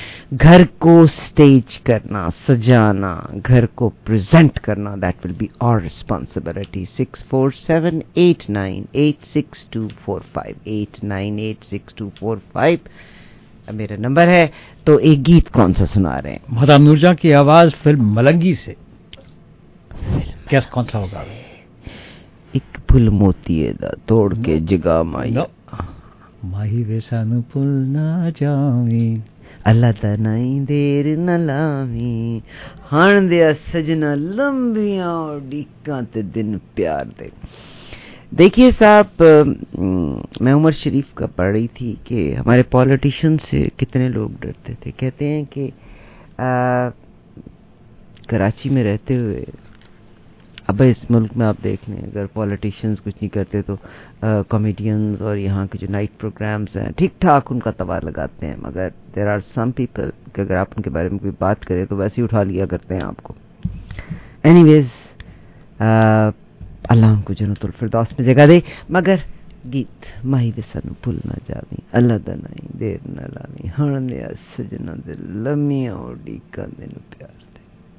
घर को स्टेज करना, सजाना, घर को प्रेजेंट करना, that will be our responsibility. Six four seven eight nine eight six two four five eight nine eight six two four five. मेरा नंबर है। तो एक गीत कौन सा सुना रहे हैं? महताब नूरजहां की आवाज फिल्म मलंगी से, कैसा कौन सा होगा? एक फुल मोती दा तोड़ के जगा माई माही वे सानू भुल ना जावी, अल्लाह दा नाई देर न लावी, हाण दे सजना लंबियां उड़ीकां ते दिन प्यार दे। देखिए साहब, मैं उमर शरीफ का पढ़ रही थी कि हमारे पॉलिटिशियन से कितने लोग डरते थे। कहते हैं कि आ, कराची में रहते हुए, अब इस मुल्क में आप देख लें, अगर पॉलिटिशियंस कुछ नहीं करते तो कॉमेडियंस और यहाँ के जो नाइट प्रोग्राम्स हैं ठीक ठाक उनका तवा लगाते हैं, मगर देयर आर सम पीपल कि अगर आप उनके बारे में कोई बात करें तो वैसे ही उठा लिया करते हैं आपको। एनीवेज, अल्लाह उनको जन्नतुल फिरदौस में जगह दे। मगर गीत माही वे सानू भुल ना जावी, अल्लाह दा नाई देर न लावी, हाण दे सजना दे लम्मियां उड़ीकां दिन प्यार दे।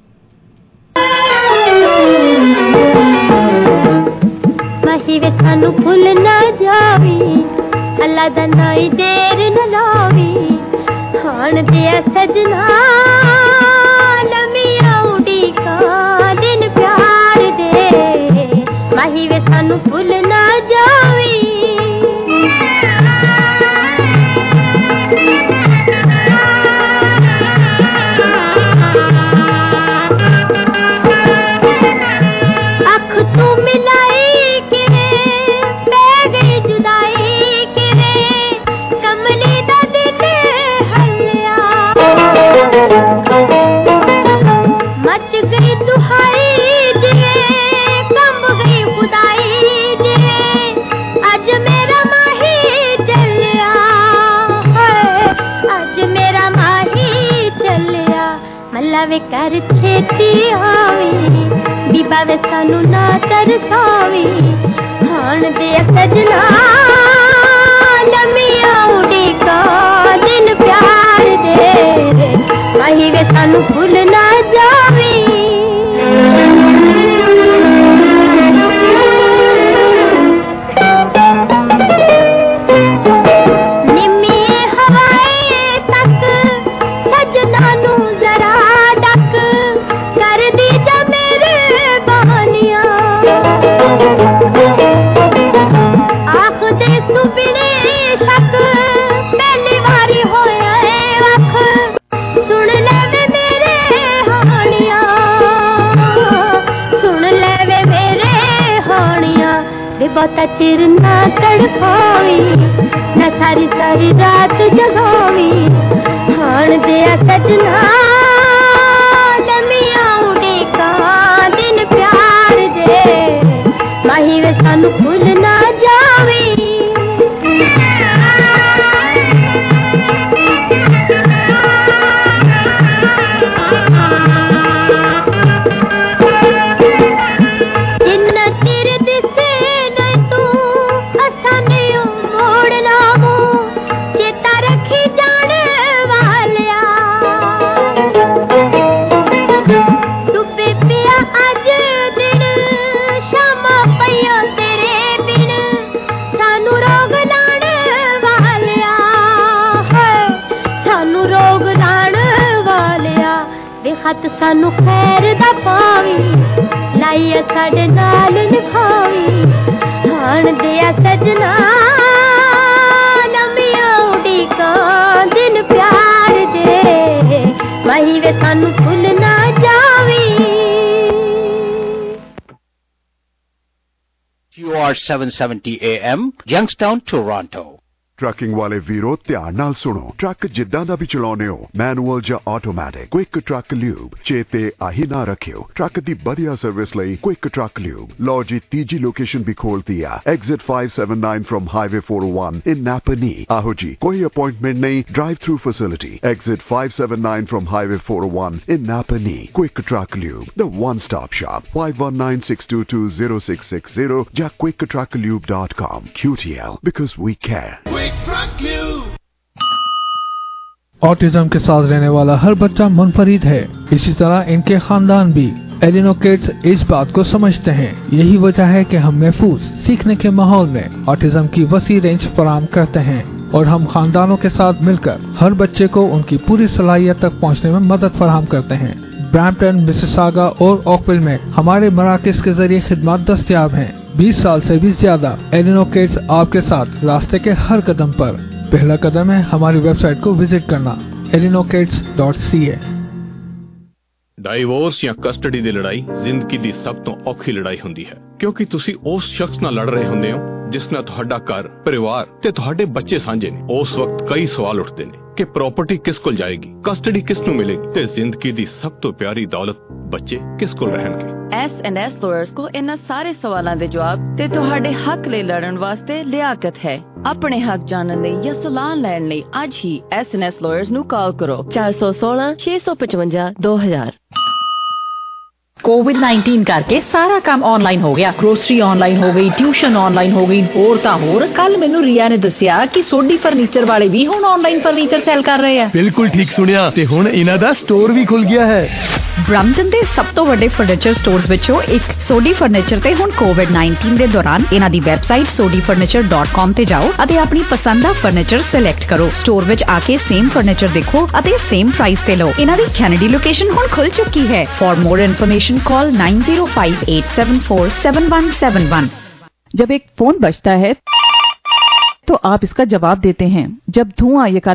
माही वे सानू भुल ना जावी, अल्लाह दा नाई देर न लावी, हाण दे सजना लम्मियां उड़ीकां दिन प्यार दे। माही वे सानू भुल ना जावी, अख तू मिलाई के पै गई जुदाई के, कमली दा दिल हल्लिया, मच गई दुहाई वे कर छेती आवी, बीबा वे सानू ना तरसावी, हाण दे सजना लम्मियां उड़ीकां दिन प्यार दे। माही वे सानू भुल ना जावी, बहुता चिर ना तड़पावी, न सारी सारी रात जगावी, हाण दे सजना लम्मियां उड़ीकां दिन प्यार दे। माही वे सानू भुल ना जावी, खत सानू खैर दा पावी, लाइया साडे नाल लिखावी, हाण दे सजना लम्मियां उड़ीकां दिन प्यार दे। माही वे सानू भुल ना जावी। You are seven seventy A M, Youngstown, Toronto. Trucking वाले वीरो ध्यान नाल सुनो, ट्रक जिद्दां दा भी चलाउने हो, मैनुअल ਜਾਂ ਆਟੋਮੈਟਿਕ, क्विक ट्रक ल्यूब चेते आही ना रखियो। ट्रक दी बढ़िया सर्विस लई क्विक ट्रक ल्यूब। लो जी तीजी लोकेशन भी खोल दिया, exit five seventy-nine from highway four oh one in Napanee. आहो जी, कोई अपॉइंटमेंट नहीं, drive through facility. Exit five seventy-nine from highway four oh one in Napanee. Quick truck lube, the one stop shop, five one nine six two two zero six six zero या quick truck lube dot com. Q T L, because we care. Autism के साथ रहने वाला हर बच्चा मुनफरिद है, इसी तरह इनके खानदान भी। एलिनो किड्स इस बात को समझते हैं। यही वजह है कि हम महफूज सीखने के माहौल में ऑटिज्म की वसी रेंज फराहम करते हैं और हम खानदानों के साथ मिलकर हर बच्चे को उनकी पूरी सलाहियत तक पहुंचने में मदद फराहम करते हैं। ब्रैम्पटन, मिसिसागा और ओकविल में हमारे मराकज के जरिए खिदमत दस्तयाब हैं। बीस साल से भी ज्यादा एलिनो किड्स आपके साथ रास्ते के हर कदम पर। पहला कदम है हमारी वेबसाइट को विजिट करना एलिनो kids dot C A. Divorce ਜਾਂ ਕਸਟਡੀ ਦੀ ਲੜਾਈ ਜ਼ਿੰਦਗੀ ਦੀ ਸਭ ਤੋਂ ਔਖੀ ਲੜਾਈ ਹੁੰਦੀ ਹੈ, ਕਿਉਂਕਿ ਤੁਸੀਂ ਉਸ ਸ਼ਖਸ ਨਾਲ ਲੜ ਰਹੇ ਹੁੰਦੇ ਹੋ ਜਿਸ ਨਾਲ ਤੁਹਾਡਾ ਘਰ, ਪਰਿਵਾਰ ਤੇ ਤੁਹਾਡੇ ਬੱਚੇ ਸਾਂਝੇ ਨੇ। ਉਸ ਵਕਤ ਕਈ ਸਵਾਲ ਉੱਠਦੇ ਨੇ ਕਿ ਪ੍ਰਾਪਰਟੀ ਕਿਸ ਕੋਲ ਜਾਏਗੀ, ਕਸਟਡੀ ਕਿਸ ਨੂੰ ਮਿਲੇਗੀ ਤੇ ਜ਼ਿੰਦਗੀ ਦੀ ਸਭ ਤੋਂ ਪਿਆਰੀ ਦੌਲਤ ਬੱਚੇ ਕਿਸ ਕੋਲ ਰਹਿਣਗੇ। ਐਸ ਐਂਡ ਐਸ ਲਾਇਰਸ ਕੋਲ ਇਹਨਾਂ ਸਾਰੇ ਸਵਾਲਾਂ ਦੇ ਜਵਾਬ ਤੇ ਤੁਹਾਡੇ ਹੱਕ ਲਈ ਲੜਨ ਵਾਸਤੇ ਲਿਆਕਤ ਹੈ। ਆਪਣੇ ਹੱਕ ਜਾਣਨ ਲਈ ਜਾਂ ਸਲਾਹ ਲੈਣ ਲਈ ਅੱਜ ਹੀ ਐਸ ਐਂਡ ਐਸ ਲਾਇਰਸ ਨੂੰ ਕਾਲ ਕਰੋ ਚਾਰ ਸੌ ਸੋਲਾਂ ਛੇ ਸੌ ਪਚਵੰਜਾ ਦੋ ਹਜ਼ਾਰ। कोविड नाइनटीन करके सारा काम ऑनलाइन हो गया। ग्रोसरी ऑनलाइन हो गई, ट्यूशन ऑनलाइन हो गई, होर तां होर। कल मैनू रिया ने दसिया कि सोडी फर्नीचर वाले भी हुण ऑनलाइन फर्नीचर सेल कर रहे हैं। बिल्कुल ठीक सुनिया ते हुण इन्हां दा स्टोर भी खुल गया है। ब्रैम्पटन दे सब तो वड्डे फर्नीचर स्टोर्स विचों एक सोडी फर्नीचर ते हुण कोविड नाइनटीन दे दौरान इन्हां दी website Sodhi furniture dot com ते जाओ अते अपनी पसंद दा फर्नीचर सिलेक्ट करो। स्टोर विच आके सेम फर्नीचर देखो अते सेम प्राइस ते लो। इन्हां दी कैनेडी लोकेशन हुण खुल चुकी है। For more information call nine zero five eight seven four seven one seven one. जब एक फोन बजता है तो आप इसका जवाब देते हैं। जब धुआं ये